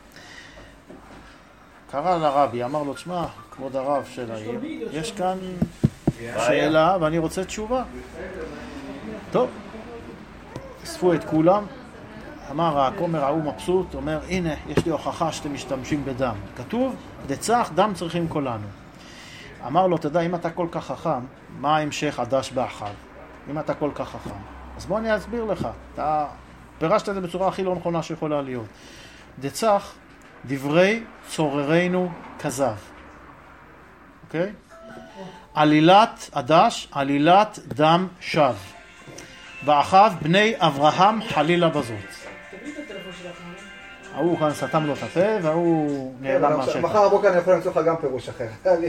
קרא לרבי, אמר לו, תשמע, כבוד הרב של העיר, יש כאן שאלה ואני רוצה תשובה. טוב, אספו את כולם, אמר הכומר ההוא מבסוט, אומר, הנה, יש לי הוכחה שאתם משתמשים בדם. כתוב, דצח, דם צריכים כולנו. אמר לו, תדע, אם אתה כל כך חכם, מה ההמשך עדש באחיו? אם אתה כל כך חכם. אז בוא אני אסביר לך, אתה פירשת את זה בצורה הכי לא נכונה שיכולה להיות. דצח, דברי צוררנו כזב. אוקיי? עלילת עדש, עלילת דם שב. באחיו בני אברהם חלילה בזאת. ההוא כאן סתם לו את הפה והוא נעלם מהשטח. מחר הבוקר אני יכול למצוא לך גם פירוש אחר.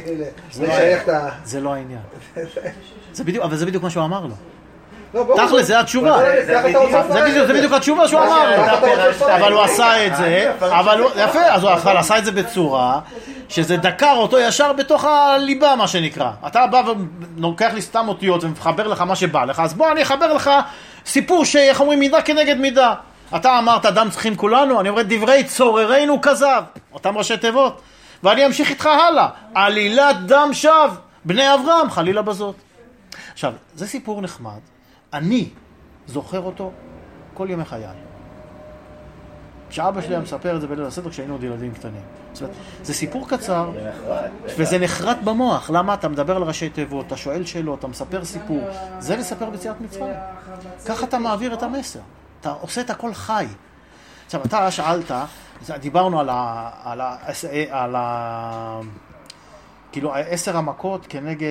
זה לא העניין. אבל זה בדיוק מה שהוא אמר לו. תכל'ס, זה התשובה. זה בדיוק התשובה שהוא אמר. אבל הוא עשה את זה, יפה, אז הוא עשה את זה בצורה שזה דקר אותו ישר בתוך הליבה, מה שנקרא. אתה בא ולוקח לי סתם אותיות ומחבר לך מה שבא לך, אז בוא אני אחבר לך סיפור שאיך אומרים מידה כנגד מידה. אתה אמרת דם צריכים כולנו, אני אומר דברי צוררנו כזב, אותם ראשי תיבות, ואני אמשיך איתך הלאה. עלילת דם שב, בני אברהם חלילה בזאת. עכשיו, זה סיפור נחמד, אני זוכר אותו כל ימי חיי. כשאבא שלי היה מספר את זה בליל הסדר כשהיינו עוד ילדים קטנים. זה סיפור קצר, וזה נחרט במוח. למה? אתה מדבר על ראשי תיבות, אתה שואל שאלות, אתה מספר סיפור. זה לספר ביציאת מצרים. ככה אתה מעביר את המסר. אתה עושה את הכל חי. עכשיו, אתה שאלת, דיברנו על כאילו 10 המכות כנגד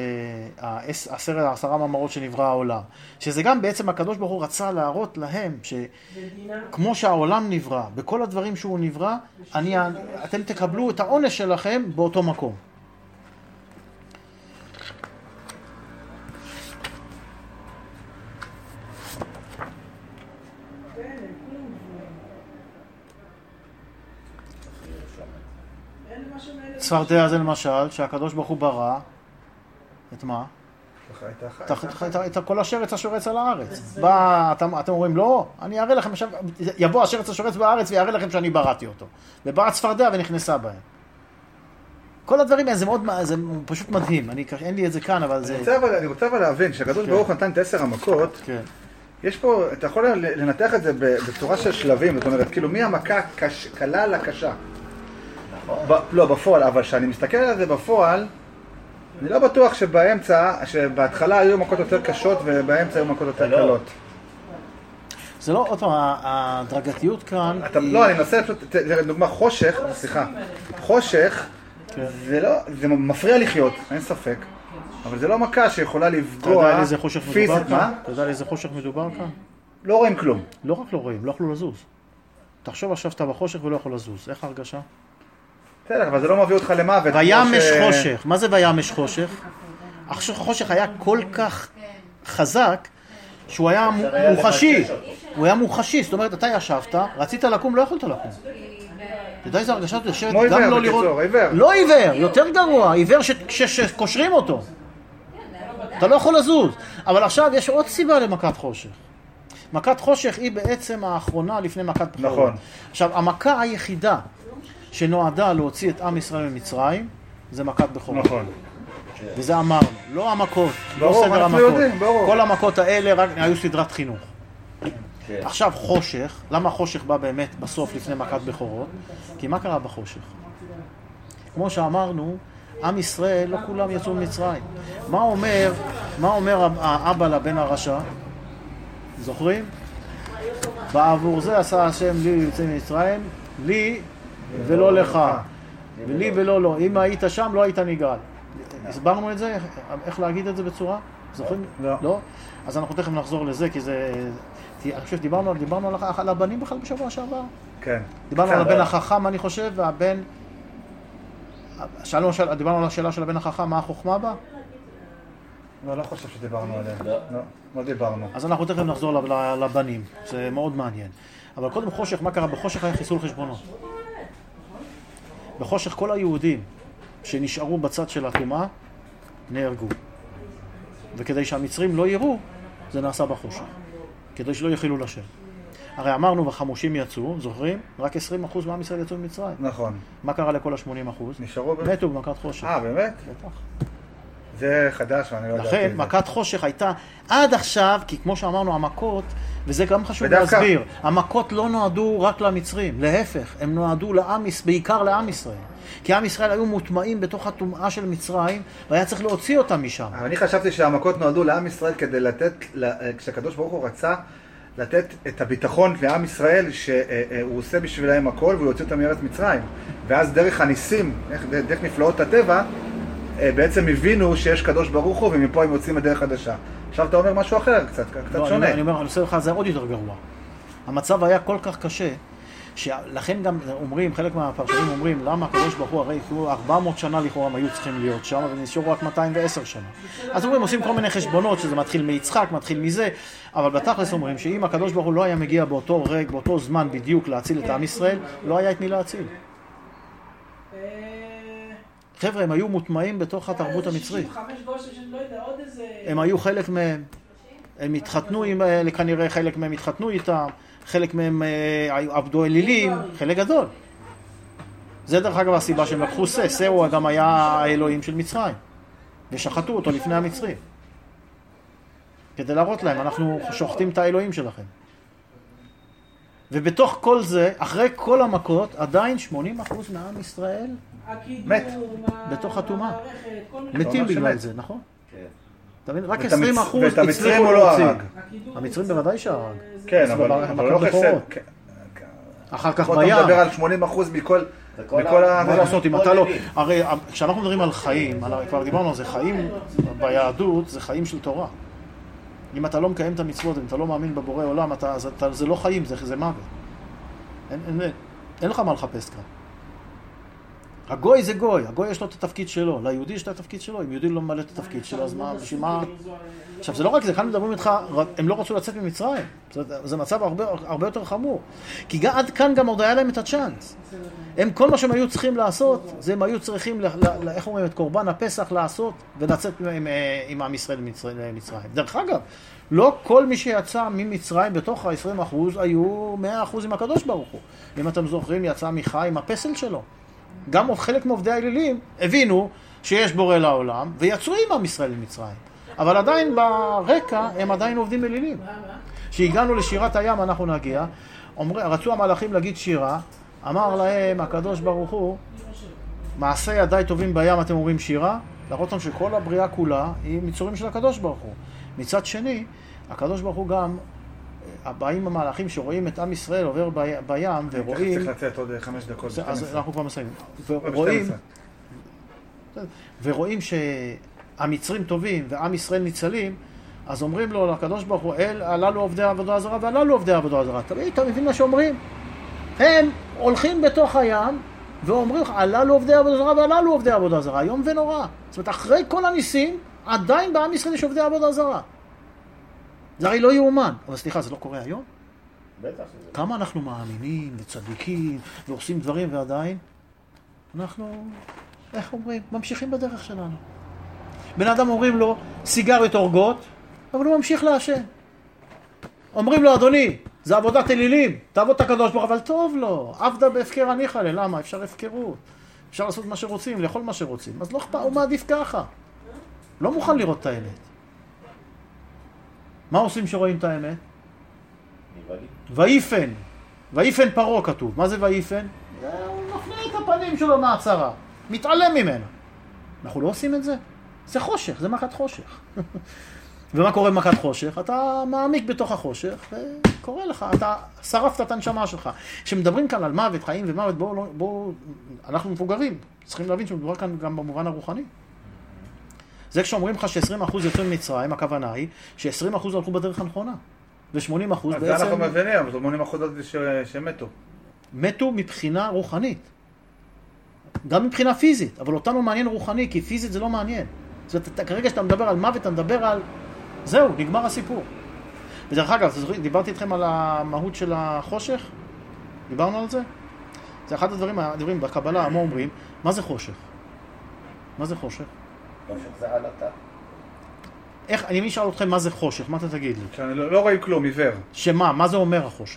10 מאמרות שנברא העולם. שזה גם בעצם הקדוש ברוך הוא רצה להראות להם שכמו שהעולם נברא, בכל הדברים שהוא נברא, אתם תקבלו את העונש שלכם באותו מקום. צפרדע זה למשל, שהקדוש ברוך הוא ברא, את מה? את כל השרץ השורץ על הארץ. אתם אומרים, לא, אני אראה לכם, יבוא השרץ השורץ בארץ ויראה לכם שאני בראתי אותו. ובאה צפרדע ונכנסה בהם. כל הדברים האלה, זה פשוט מדהים. אין לי את זה כאן, אבל זה... אני רוצה אבל להבין, שהקדוש ברוך נתן את 10 המכות, יש פה, אתה יכול לנתח את זה בצורה של שלבים, זאת אומרת, כאילו, מי המכה קלה לקשה? לא, בפועל, אבל כשאני מסתכל על זה בפועל, אני לא בטוח שבהתחלה היו מכות יותר קשות ובאמצע היו מכות יותר קלות. זה לא, עוד פעם, הדרגתיות כאן... לא, אני מנסה פשוט, לדוגמה, חושך, זה מפריע לחיות, אין ספק. אבל זה לא מכה שיכולה אתה לפגוע יודע על איזה חושך מדובר פיזית, כאן? מה? אתה יודע על איזה חושך מדובר כאן? לא רואים כלום. לא רק לא רואים, לא יכלו לזוז. תחשוב עכשיו שאתה בחושך ולא יכול לזוז, איך ההרגשה? בסדר, אבל זה לא מביא אותך למוות. וימש חושך, מה זה וימש חושך? החושך היה כל כך חזק שהוא היה מוחשי, הוא היה מוחשי, זאת אומרת אתה ישבת, רצית לקום, לא יכולת לקום. אתה יודע איזה הרגשה אתה יושבת גם לא לראות, לא עיוור, יותר גרוע, עיוור שקושרים אותו, אתה לא יכול לזוז. אבל עכשיו יש עוד סיבה למכת חושך. מכת חושך היא בעצם האחרונה לפני מכת בכורות. נכון. עכשיו המכה היחידה שנועדה להוציא את עם ישראל ממצרים זה מכת בכורות. נכון. וזה אמרנו, לא המכות, ברור, לא סדר אנחנו המכות. יודעים, ברור. כל המכות האלה רק היו סדרת חינוך. כן. עכשיו חושך, למה חושך בא באמת בסוף לפני מכת בכורות? כי מה קרה בחושך? כמו שאמרנו, עם ישראל לא כולם יצאו ממצרים. מה אומר האבא לבן הרשע? זוכרים? בעבור זה עשה השם לי יוצא ממצרים, לי ולא לך, ולי ולא לו. אם היית שם לא היית נגאל. הסברנו את זה? איך להגיד את זה בצורה? זוכרים? לא. אז אנחנו תכף נחזור לזה, כי זה... אני חושב שדיברנו על הבנים בכלל בשבוע שעבר. כן. דיברנו על הבן החכם, אני חושב, והבן... דיברנו על השאלה של הבן החכם, מה החוכמה בה? לא חושב שדיברנו עליהם. לא. לא דיברנו. אז אנחנו תכף נחזור לבנים, זה מאוד מעניין. אבל קודם חושך, מה קרה? בחושך היה חיסול חשבונות. בחושך כל היהודים שנשארו בצד של הטומאה נהרגו. וכדי שהמצרים לא יראו, זה נעשה בחושך. כדי שלא יחילו לשם. הרי אמרנו, וחמושים יצאו, זוכרים? רק 20% מעם ישראל יצאו ממצרים. נכון. מה קרה לכל ה-80%? נשארו מתו במכת חושך. באמת? בטח. זה חדש ואני לא יודעת. לכן, מכת חושך הייתה עד עכשיו, כי כמו שאמרנו, המכות, וזה גם חשוב ודווקא... להסביר, המכות לא נועדו רק למצרים, להפך, הם נועדו בעיקר לעם ישראל. כי עם ישראל היו מוטמעים בתוך הטומאה של מצרים, והיה צריך להוציא אותם משם. אבל אני חשבתי שהמכות נועדו לעם ישראל כדי לתת, כשהקדוש ברוך הוא רצה לתת את הביטחון לעם ישראל, שהוא עושה בשבילהם הכל והוא יוציא אותם מארץ מצרים. ואז דרך הניסים, דרך נפלאות הטבע, בעצם הבינו שיש קדוש ברוך הוא, ומפה הם יוצאים לדרך חדשה. עכשיו אתה אומר משהו אחר, קצת שונה. אני אומר, אני עושה לך, זה עוד יותר גרוע. המצב היה כל כך קשה, שלכן גם אומרים, חלק מהפרשנים אומרים, למה הקדוש ברוך הוא, הרי 400 שנה לכאורה הם היו צריכים להיות שם, ונשארו רק 210 שנה. אז אומרים, עושים כל מיני חשבונות, שזה מתחיל מיצחק, מתחיל מזה, אבל בתכלס אומרים שאם הקדוש ברוך הוא לא היה מגיע באותו רגע, באותו זמן בדיוק להציל את עם ישראל, לא היה את מי להציל. חבר'ה, הם היו מוטמעים בתוך התרבות המצרית. הם היו חלק מהם, הם התחתנו עם, כנראה חלק מהם התחתנו איתם, חלק מהם עבדו אלילים, חלק גדול. זה דרך אגב הסיבה שהם לקחו סה הוא גם היה האלוהים של מצרים, ושחטו אותו לפני המצרים. כדי להראות להם, אנחנו שוחטים את האלוהים שלכם. ובתוך כל זה, אחרי כל המכות, עדיין 80% מעם ישראל מת בתוך הטומאה. מתים בגלל זה, נכון? כן. רק 20% הצליחו להוציא. המצרים בוודאי שהרג. כן, אבל לא חסד. אחר כך בוא בים. אתה מדבר על 80% מכל ה... מה לעשות אם אתה לא... הרי כשאנחנו מדברים על חיים, כבר דיברנו על זה, חיים ביהדות זה חיים של תורה. אם אתה לא מקיים את המצוות, אם אתה לא מאמין בבורא עולם, זה לא חיים, זה מוות. אין לך מה לחפש כאן. הגוי זה גוי, הגוי יש לו את התפקיד שלו, ליהודי יש את התפקיד שלו, אם יהודי לא ממלא את התפקיד שלו, אז מה, בשביל מה... עכשיו, זה לא רק זה, כאן מדברים איתך, הם לא רצו לצאת ממצרים, זה מצב הרבה יותר חמור, כי עד כאן גם עוד היה להם את הצ'אנס. כל מה שהם היו צריכים לעשות, זה הם היו צריכים, איך אומרים, את קורבן הפסח לעשות, ולצאת עם עם ישראל למצרים. דרך אגב, לא כל מי שיצא ממצרים בתוך ה-20% היו 100% עם הקדוש ברוך הוא. אם אתם זוכרים, יצא מחי עם הפסל שלו. גם חלק מעובדי האלילים הבינו שיש בורא לעולם, ויצאו עם עם ישראל למצרים. אבל עדיין ברקע הם עדיין עובדים אלילים. כשהגענו לשירת הים אנחנו נגיע, רצו המלאכים להגיד שירה, אמר להם הקדוש ברוך הוא, מעשה ידיי טובים בים אתם אומרים שירה, להראות לנו שכל הבריאה כולה היא מצורים של הקדוש ברוך הוא. מצד שני, הקדוש ברוך הוא גם, הבאים המלאכים שרואים את עם ישראל עובר בים ורואים... צריך לצאת עוד 5 דקות. אז אנחנו כבר מסיימים. ורואים המצרים טובים ועם ישראל ניצלים, אז אומרים לו לקדוש ברוך הוא, הללו עובדי עבודה זרה והללו עובדי עבודה זרה. אתה מבין מה שאומרים? הם הולכים בתוך הים ואומרים לך, הללו עובדי עבודה זרה והללו עובדי עבודה זרה. איום ונורא. זאת אומרת, אחרי כל הניסים, עדיין בעם ישראל יש עובדי עבודה זרה. זה הרי לא יאומן. אבל סליחה, זה לא קורה היום? בטח. כמה אנחנו מאמינים וצדיקים ועושים דברים ועדיין אנחנו, איך אומרים, ממשיכים בדרך שלנו. בן אדם אומרים לו, סיגריות הורגות, אבל הוא ממשיך לעשן. אומרים לו, אדוני, זה עבודת אלילים, תעבוד את הקדוש ברוך הוא, אבל טוב לו, עבדה בהפקר הניחא לה, למה? אפשר הפקרות, אפשר לעשות מה שרוצים, לאכול מה שרוצים, אז לא אכפת, הוא מעדיף ככה. לא מוכן לראות את האמת. מה עושים שרואים את האמת? ויפן, ויפן פרעה כתוב. מה זה ויפן? הוא מפנה את הפנים שלו מהצרה, מתעלם ממנו. אנחנו לא עושים את זה. זה חושך, זה מכת חושך. ומה קורה במכת חושך? אתה מעמיק בתוך החושך, וקורה לך, אתה שרפת את הנשמה שלך. כשמדברים כאן על מוות, חיים ומוות, בואו, אנחנו מבוגרים, צריכים להבין שמדובר כאן גם במובן הרוחני. זה כשאומרים לך ש20% יוצאים ממצרים, הכוונה היא ש20% הלכו בדרך הנכונה. ו80% בעצם... זה אנחנו מבינים, אבל 80% שמתו. מתו מבחינה רוחנית. גם מבחינה פיזית, אבל אותנו מעניין רוחני, כי פיזית זה לא מעניין. זאת אומרת, כרגע שאתה מדבר על מוות, אתה מדבר על... זהו, נגמר הסיפור. ודרך אגב, דיברתי איתכם על המהות של החושך? דיברנו על זה? זה אחד הדברים בקבלה, מה אומרים? מה זה חושך? מה זה חושך? חושך זה עלתה. איך, אני משאל אתכם מה זה חושך, מה אתה תגיד לי? שאני לא רואה כלום, עיוור. שמה? מה זה אומר החושך?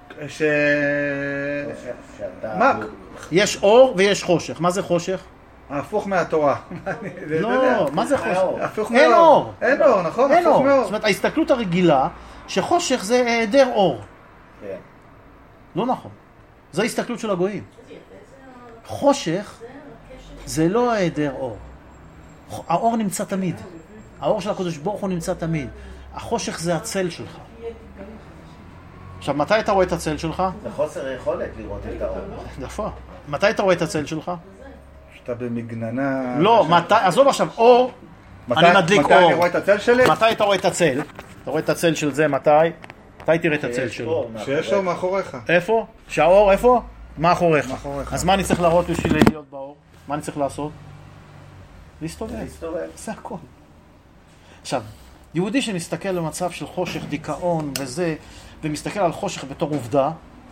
מה? יש אור ויש חושך, מה זה חושך? ההפוך מהתורה. לא, מה זה חושך? אין אור. אין אור, נכון? אין אור. זאת אומרת, ההסתכלות הרגילה, שחושך זה היעדר אור. כן. לא נכון. זו ההסתכלות של הגויים. חושך זה לא היעדר אור. האור נמצא תמיד. האור של הקדוש ברוך הוא נמצא תמיד. החושך זה הצל שלך. עכשיו, מתי אתה רואה את הצל שלך? זה חוסר יכולת לראות את האור. יפה. מתי אתה רואה את הצל שלך? שאתה במגננה... לא, מתי, עזוב עכשיו, אור, אני מדליק אור. מתי אני רואה את הצל שלי? מתי אתה רואה את הצל? אתה רואה את הצל של זה, מתי? מתי תראה את הצל שלו? שיש אור מאחוריך. איפה? שהאור, איפה? מאחוריך. אז מה אני צריך להראות בשביל להיות באור? מה אני צריך לעשות? להסתובב. זה הכל. עכשיו, יהודי שמסתכל למצב של חושך, דיכאון וזה, ומסתכל על חושך בתור עובדה,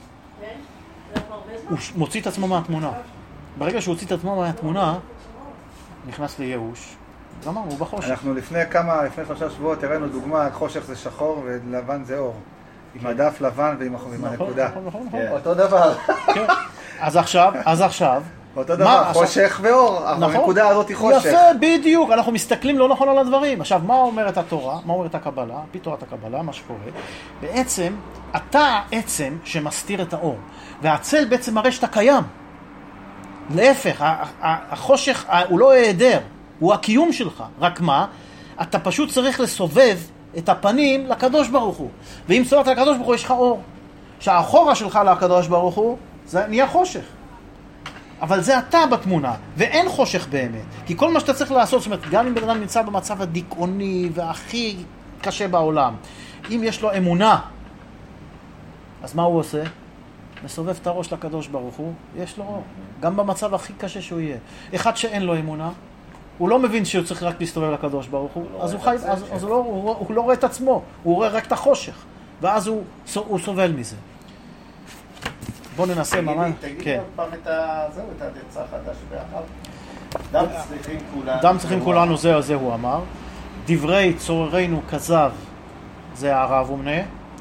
הוא מוציא את עצמו מהתמונה. ברגע שהוא הוציא את עצמו מהתמונה, נכנס לייאוש. למה? הוא בחושך. אנחנו לפני 3 שבועות הראינו דוגמה, חושך זה שחור ולבן זה אור. עם הדף לבן ועם הנקודה. אותו דבר. אז עכשיו... אותו דבר, חושך ואור, הנקודה הזאת היא חושך. יפה, בדיוק, אנחנו מסתכלים לא נכון על הדברים. עכשיו, מה אומרת התורה? מה אומרת הקבלה? פי תורת הקבלה, מה שקורה. בעצם, אתה העצם שמסתיר את האור. והצל בעצם מראה שאתה קיים. להפך, החושך הוא לא היעדר, הוא הקיום שלך. רק מה? אתה פשוט צריך לסובב את הפנים לקדוש ברוך הוא. ואם סובבת לקדוש ברוך הוא, יש לך אור. שהאחורה שלך לקדוש ברוך הוא, זה נהיה חושך. אבל זה אתה בתמונה, ואין חושך באמת. כי כל מה שאתה צריך לעשות, זאת אומרת, גם אם בן אדם נמצא במצב הדיכאוני והכי קשה בעולם, אם יש לו אמונה, אז מה הוא עושה? מסובב את הראש לקדוש ברוך הוא, יש לו אור. גם במצב הכי קשה שהוא יהיה. אחד שאין לו אמונה, הוא לא מבין שהוא צריך רק להסתובב לקדוש ברוך הוא, אז הוא לא רואה את עצמו, הוא רואה רק את החושך, ואז הוא סובל מזה. בוא ננסה ממש. תגיד עוד פעם את העצה החדש באחר. דם צריכים כולנו, זה הוא אמר. דברי צוררנו כזב, זה הרב ומנה.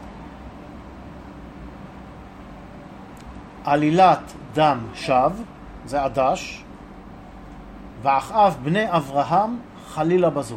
עלילת דם שב, זה עדש. ואחאב בני אברהם חלילה בזאת.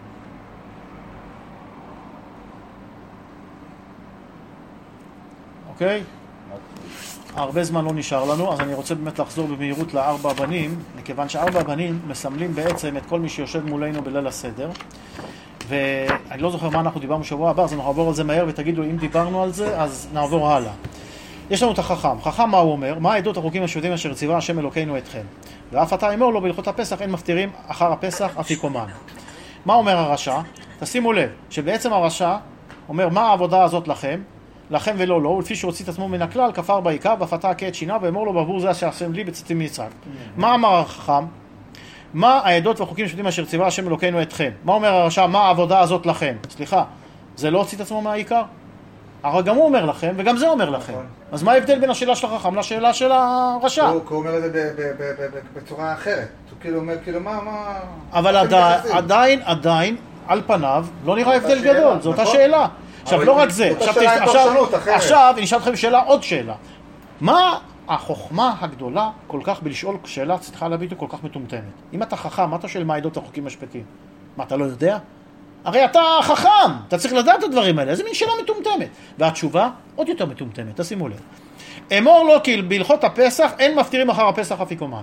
אוקיי? הרבה זמן לא נשאר לנו, אז אני רוצה באמת לחזור במהירות לארבע הבנים, מכיוון שארבע הבנים מסמלים בעצם את כל מי שיושב מולנו בליל הסדר, ואני לא זוכר מה אנחנו דיברנו שבוע הבא, אז אנחנו נעבור על זה מהר ותגידו אם דיברנו על זה, אז נעבור הלאה. יש לנו את החכם. חכם מה הוא אומר? מה העדות החוקים השבטים אשר ציווה השם אלוקינו אתכם? ואף אתה אמור לו בהלכות הפסח אין מפטירים אחר הפסח אפיקומן. מה אומר הרשע? תשימו לב, שבעצם הרשע אומר, מה העבודה הזאת לכם? לכם ולא לו, ולפי שהוציא את עצמו מן הכלל, כפר בעיקר, ופתח כעת שינה, ואמור לו בעבור זה שעשם לי בצאתי מיצרים. מה אמר החכם? מה העדות והחוקים שפטים אשר ציווה השם אלוקינו אתכם? מה אומר הרשע? מה העבודה הזאת לכם? סליחה, זה לא הוציא את עצמו מהעיקר? הרי גם הוא אומר לכם, וגם זה אומר לכם. אז מה ההבדל בין השאלה של החכם לשאלה של הרשע? הוא אומר את זה בצורה אחרת. הוא כאילו אומר, כאילו מה... אבל עדיין, על פניו, לא נראה הבדל גדול, זו אותה שאלה. עכשיו, לא רק זה, עכשיו אני אשאל אתכם שאלה, עוד שאלה. מה החוכמה הגדולה כל כך בלשאול שאלה, צריכה להביא כל כך מטומטמת? אם אתה חכם, מה אתה שואל מה העדות החוקים משפטיים? מה, אתה לא יודע? הרי אתה חכם, אתה צריך לדעת את הדברים האלה, איזה מין שאלה מטומטמת. והתשובה עוד יותר מטומטמת, תשימו לב. אמור לו כי בהלכות הפסח אין מפטירים אחר הפסח אפיקומן.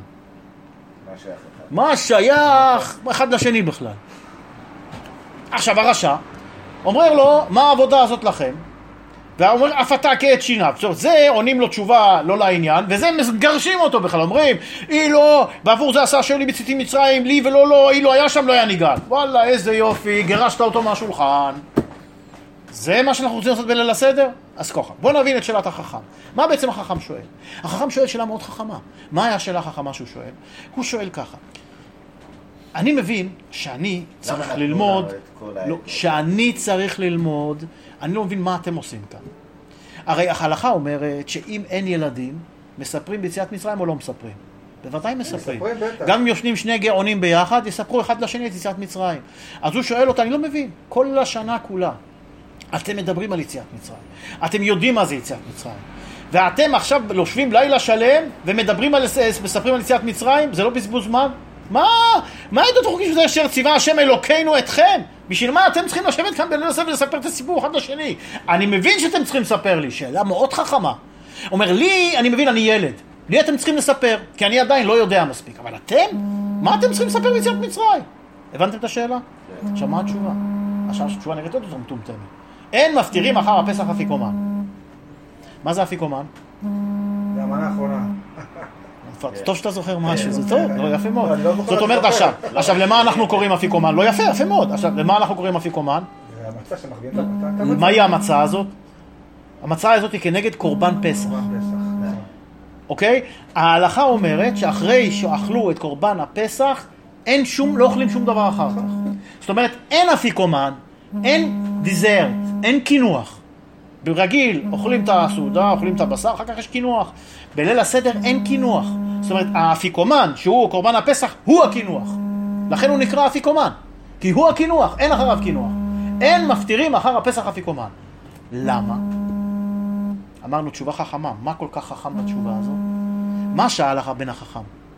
מה שייך אחד לשני בכלל? עכשיו הרשע אומר לו, מה העבודה הזאת לכם? ואומר, אף אתה כעת שיניו. זה עונים לו תשובה לא לעניין, וזה מגרשים אותו בכלל. אומרים, לא, בעבור זה עשה השם לי בצאתי מצרים, לי ולא לא, לא היה שם, לא היה ניגל. וואלה, איזה יופי, גירשת אותו מהשולחן. זה מה שאנחנו רוצים לעשות בליל הסדר? אז ככה, בוא נבין את שאלת החכם. מה בעצם החכם שואל? החכם שואל שאלה מאוד חכמה. מה היה השאלה החכמה שהוא שואל? הוא שואל ככה. אני מבין שאני צריך ללמוד, שאני צריך ללמוד, אני לא מבין מה אתם עושים כאן. הרי ההלכה אומרת שאם אין ילדים, מספרים ביציאת מצרים או לא מספרים? בוודאי מספרים. גם אם יושנים שני גאונים ביחד, יספרו אחד לשני את יציאת מצרים. אז הוא שואל אותה, אני לא מבין, כל השנה כולה, אתם מדברים על יציאת מצרים. אתם יודעים מה זה יציאת מצרים. ואתם עכשיו לושבים לילה שלם ומדברים על, מספרים על יציאת מצרים, זה לא בזבוז זמן? מה העדות החוקים שזה אשר ציווה השם אלוקינו אתכם? בשביל מה אתם צריכים לשבת כאן בליל הסדר ולספר את הסיפור אחד לשני? אני מבין שאתם צריכים לספר לי, שאלה מאוד חכמה. אומר לי, אני מבין, אני ילד. לי אתם צריכים לספר, כי אני עדיין לא יודע מספיק. אבל אתם? מה אתם צריכים לספר ביציאת מצרים? הבנתם את השאלה? עכשיו מה התשובה? עכשיו התשובה נראית עוד יותר מטומטמת. אין מפטירים אחר הפסח אפיקומן. מה זה אפיקומן? זה המנה האחרונה. טוב שאתה זוכר משהו, זה טוב, לא יפה מאוד. זאת אומרת עכשיו, למה אנחנו קוראים אפיקומן? לא יפה, יפה מאוד. עכשיו, למה אנחנו קוראים אפיקומן? זה המצה שמחביאים את המצה. מהי המצה הזאת? המצה הזאת היא כנגד קורבן פסח. אוקיי? ההלכה אומרת שאחרי שאכלו את קורבן הפסח, לא אוכלים שום דבר אחר כך. זאת אומרת, אין אפיקומן, אין דיזרט, אין קינוח. ברגיל, אוכלים את הסעודה, אוכלים את הבשר, אחר כך יש קינוח. בליל הסדר אין קינוח. זאת אומרת, האפיקומן, שהוא קורבן הפסח, הוא הקינוח. לכן הוא נקרא אפיקומן. כי הוא הקינוח, אין אחריו קינוח. אין מפטירים אחר הפסח אפיקומן. למה? אמרנו תשובה חכמה. מה כל כך חכם בתשובה הזו? מה שאל לך בן החכם?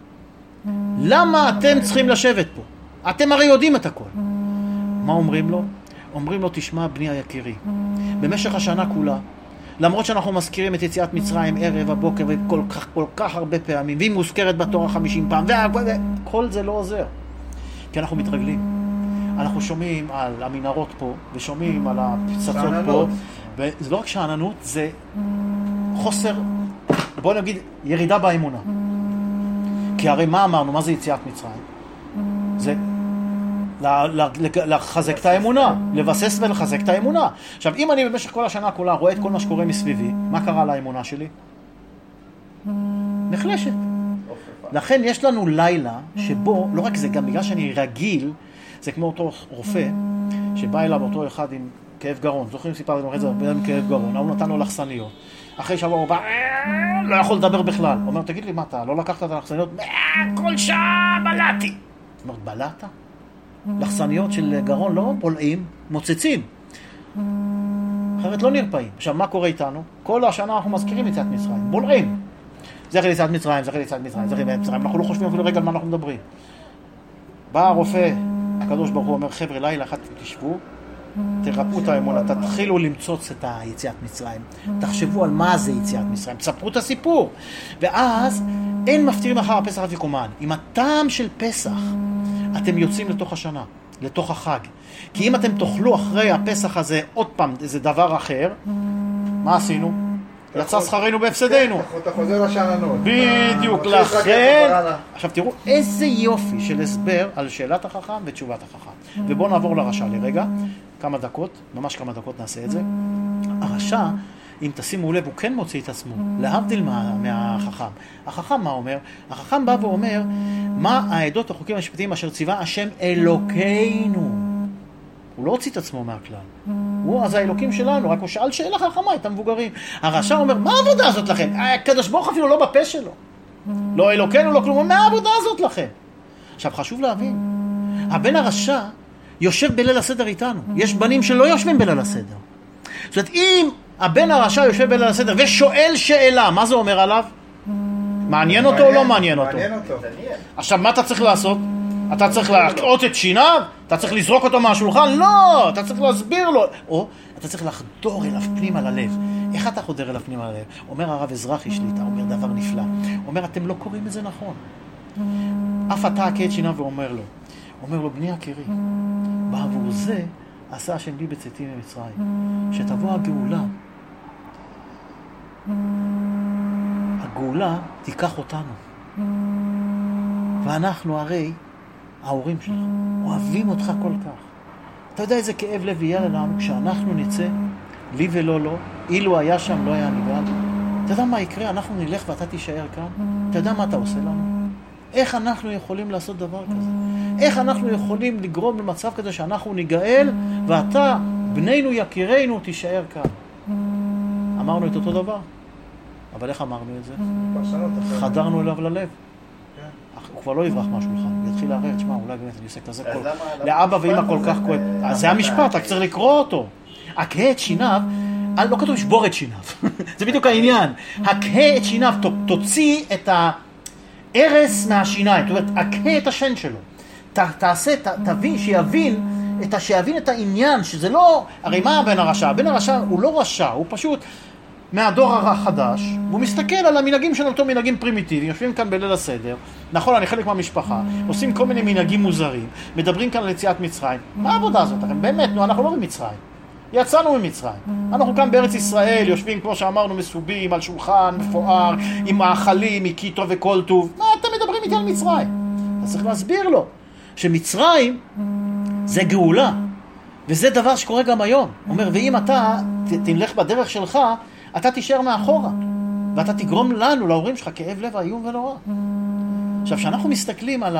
למה אתם צריכים לשבת פה? אתם הרי יודעים את הכל. מה אומרים לו? אומרים לו, תשמע בני היקירי, במשך השנה כולה, למרות שאנחנו מזכירים את יציאת מצרים ערב, הבוקר, וכל כך הרבה פעמים, והיא מוזכרת בתורה 50 פעם, וכל זה לא עוזר. כי אנחנו מתרגלים. אנחנו שומעים על המנהרות פה, ושומעים על הפצצות פה, וזה לא רק שעננות, זה חוסר, בוא נגיד, ירידה באמונה. כי הרי מה אמרנו? מה זה יציאת מצרים? זה לחזק את האמונה, לבסס ולחזק את האמונה. עכשיו, אם אני במשך כל השנה כולה רואה את כל מה שקורה מסביבי, מה קרה לאמונה שלי? נחלשת. לכן יש לנו לילה שבו, לא רק זה, גם בגלל שאני רגיל, זה כמו אותו רופא, שבא אליו אותו אחד עם כאב גרון. זוכרים סיפרתי לו את זה, עם כאב גרון, הוא נתן לו לחסניות. אחרי שבוע הוא בא, לא יכול לדבר בכלל. הוא אומר, תגיד לי, מה אתה, לא לקחת את הלחסניות? כל שעה בלעתי. זאת אומרת, בלעת? לחסניות של גרון לא בולעים, מוצצים. אחרת לא נרפאים. עכשיו, מה קורה איתנו? כל השנה אנחנו מזכירים יציאת מצרים, בולעים. זכר ליציאת מצרים, זכר ליציאת מצרים, זכר ליציאת מצרים. אנחנו לא חושבים אפילו רגע על מה אנחנו מדברים. בא הרופא, הקדוש ברוך הוא אומר, חבר'ה, לילה אחד תשבו, תרפאו את האמונה, תתחילו למצוץ את היציאת מצרים. תחשבו על מה זה יציאת מצרים, תספרו את הסיפור. ואז אין מפטירים אחר הפסח אפיקומן. עם הטעם של פסח, אתם יוצאים לתוך השנה, לתוך החג. כי אם אתם תאכלו אחרי הפסח הזה עוד פעם איזה דבר אחר, מה עשינו? יצא שכרנו בהפסדנו. אתה חוזר לשאננות. בדיוק, לכן... עכשיו תראו איזה יופי של הסבר על שאלת החכם ותשובת החכם. ובואו נעבור לרשע לרגע, כמה דקות, ממש כמה דקות נעשה את זה. הרשע, אם תשימו לב, הוא כן מוציא את עצמו, להבדיל מהחכם. החכם מה אומר? החכם בא ואומר, מה העדות החוקים המשפטיים אשר ציווה השם אלוקינו. הוא לא הוציא את עצמו מהכלל. אז האלוקים שלנו, רק הוא שאל שאלה חכמה, את המבוגרים. הרשע אומר, מה העבודה הזאת לכם? הקדוש ברוך אפילו לא בפה שלו. לא אלוקינו, לא כלום, מה העבודה הזאת לכם? עכשיו, חשוב להבין, הבן הרשע יושב בליל הסדר איתנו. יש בנים שלא יושבים בליל הסדר. זאת אומרת, אם הבן הרשע יושב בליל הסדר ושואל שאלה, מה זה אומר עליו? מעניין אותו או לא מעניין אותו? מעניין אותו. עכשיו, מה אתה צריך לעשות? אתה צריך להקעות את שיניו? אתה צריך לזרוק אותו מהשולחן? לא! אתה צריך להסביר לו. או אתה צריך לחדור אליו פנימה ללב. איך אתה חודר אליו פנימה ללב? אומר הרב אזרחי שליטה, אומר דבר נפלא. אומר, אתם לא קוראים את זה נכון. אף אתה הקה את שיניו ואומר לו. אומר לו, בני יקירי, בעבור זה עשה השם לי בצאתי ממצרים. שתבוא הגאולה. הגאולה תיקח אותנו. ואנחנו הרי ההורים שלך, אוהבים אותך כל כך. אתה יודע איזה כאב לב יהיה לנו כשאנחנו נצא, לי ולא לא, אילו היה שם לא היה נגעל. אתה יודע מה יקרה? אנחנו נלך ואתה תישאר כאן. אתה יודע מה אתה עושה לנו? איך אנחנו יכולים לעשות דבר כזה? איך אנחנו יכולים לגרום למצב כזה שאנחנו ניגאל ואתה, בנינו יקירנו, תישאר כאן? אמרנו את אותו דבר. אבל איך אמרנו את זה? חדרנו אליו ללב. הוא כבר לא יברח מהשולחן, יתחיל להראה, תשמע, אולי באמת אני עושה כזה כל... לאבא ואמא כל כך כואב. אז זה המשפט, רק צריך לקרוא אותו. הקהה את שיניו, לא כתוב שבור את שיניו. זה בדיוק העניין. הקהה את שיניו, תוציא את הערס מהשיניים, זאת אומרת, הקהה את השן שלו. תבין, שיבין את העניין, שזה לא... הרי מה הבן הרשע? הבן הרשע הוא לא רשע, הוא פשוט... מהדור החדש, והוא מסתכל על המנהגים של אותו מנהגים פרימיטיביים, יושבים כאן בליל הסדר, נכון, אני חלק מהמשפחה, עושים כל מיני מנהגים מוזרים, מדברים כאן על יציאת מצרים. מה העבודה הזאת? באמת, אנחנו לא במצרים. יצאנו ממצרים. אנחנו כאן בארץ ישראל, יושבים, כמו שאמרנו, מסובים, על שולחן, מפואר, עם מאכלים, מקיטו וכל טוב. מה אתם מדברים איתי על מצרים? אז צריך להסביר לו, שמצרים זה גאולה, וזה דבר שקורה גם היום. הוא אומר, ואם אתה תלך בדרך שלך, אתה תישאר מאחורה, ואתה תגרום לנו, להורים שלך, כאב לב איום ונורא. עכשיו, כשאנחנו מסתכלים על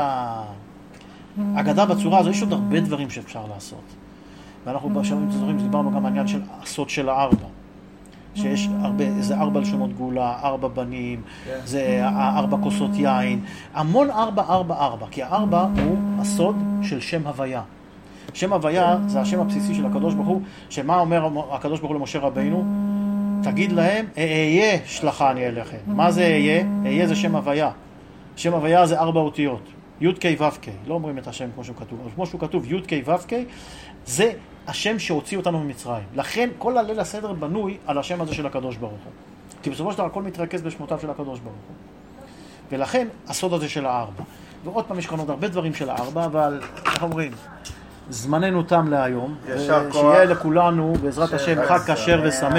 ההגדה בצורה הזו, יש עוד הרבה דברים שאפשר לעשות. ואנחנו בשבילים תזורים, דיברנו גם העניין של הסוד של הארבע. שיש הרבה, זה 4 לשונות גאולה, 4 בנים, זה 4 כוסות יין, המון 4, כי 4 הוא הסוד של שם הוויה. שם הוויה זה השם הבסיסי של הקדוש ברוך הוא, שמה אומר הקדוש ברוך הוא למשה רבינו? תגיד להם, אהיה שלחני אליכם. מה זה אהיה? אהיה זה שם הוויה. שם הוויה זה 4 אותיות. י' כ' ו' כ'. לא אומרים את השם כמו שהוא כתוב. כמו שהוא כתוב י' כ' ו' כ', זה השם שהוציא אותנו ממצרים. לכן כל הליל הסדר בנוי על השם הזה של הקדוש ברוך הוא. כי בסופו של דבר הכל מתרכז בשמותיו של הקדוש ברוך הוא. ולכן הסוד הזה של 4. ועוד פעם יש כאן עוד הרבה דברים של 4, אבל איך אומרים? זמננו תם להיום. שיהיה לכולנו בעזרת השם חג כשר ושמח.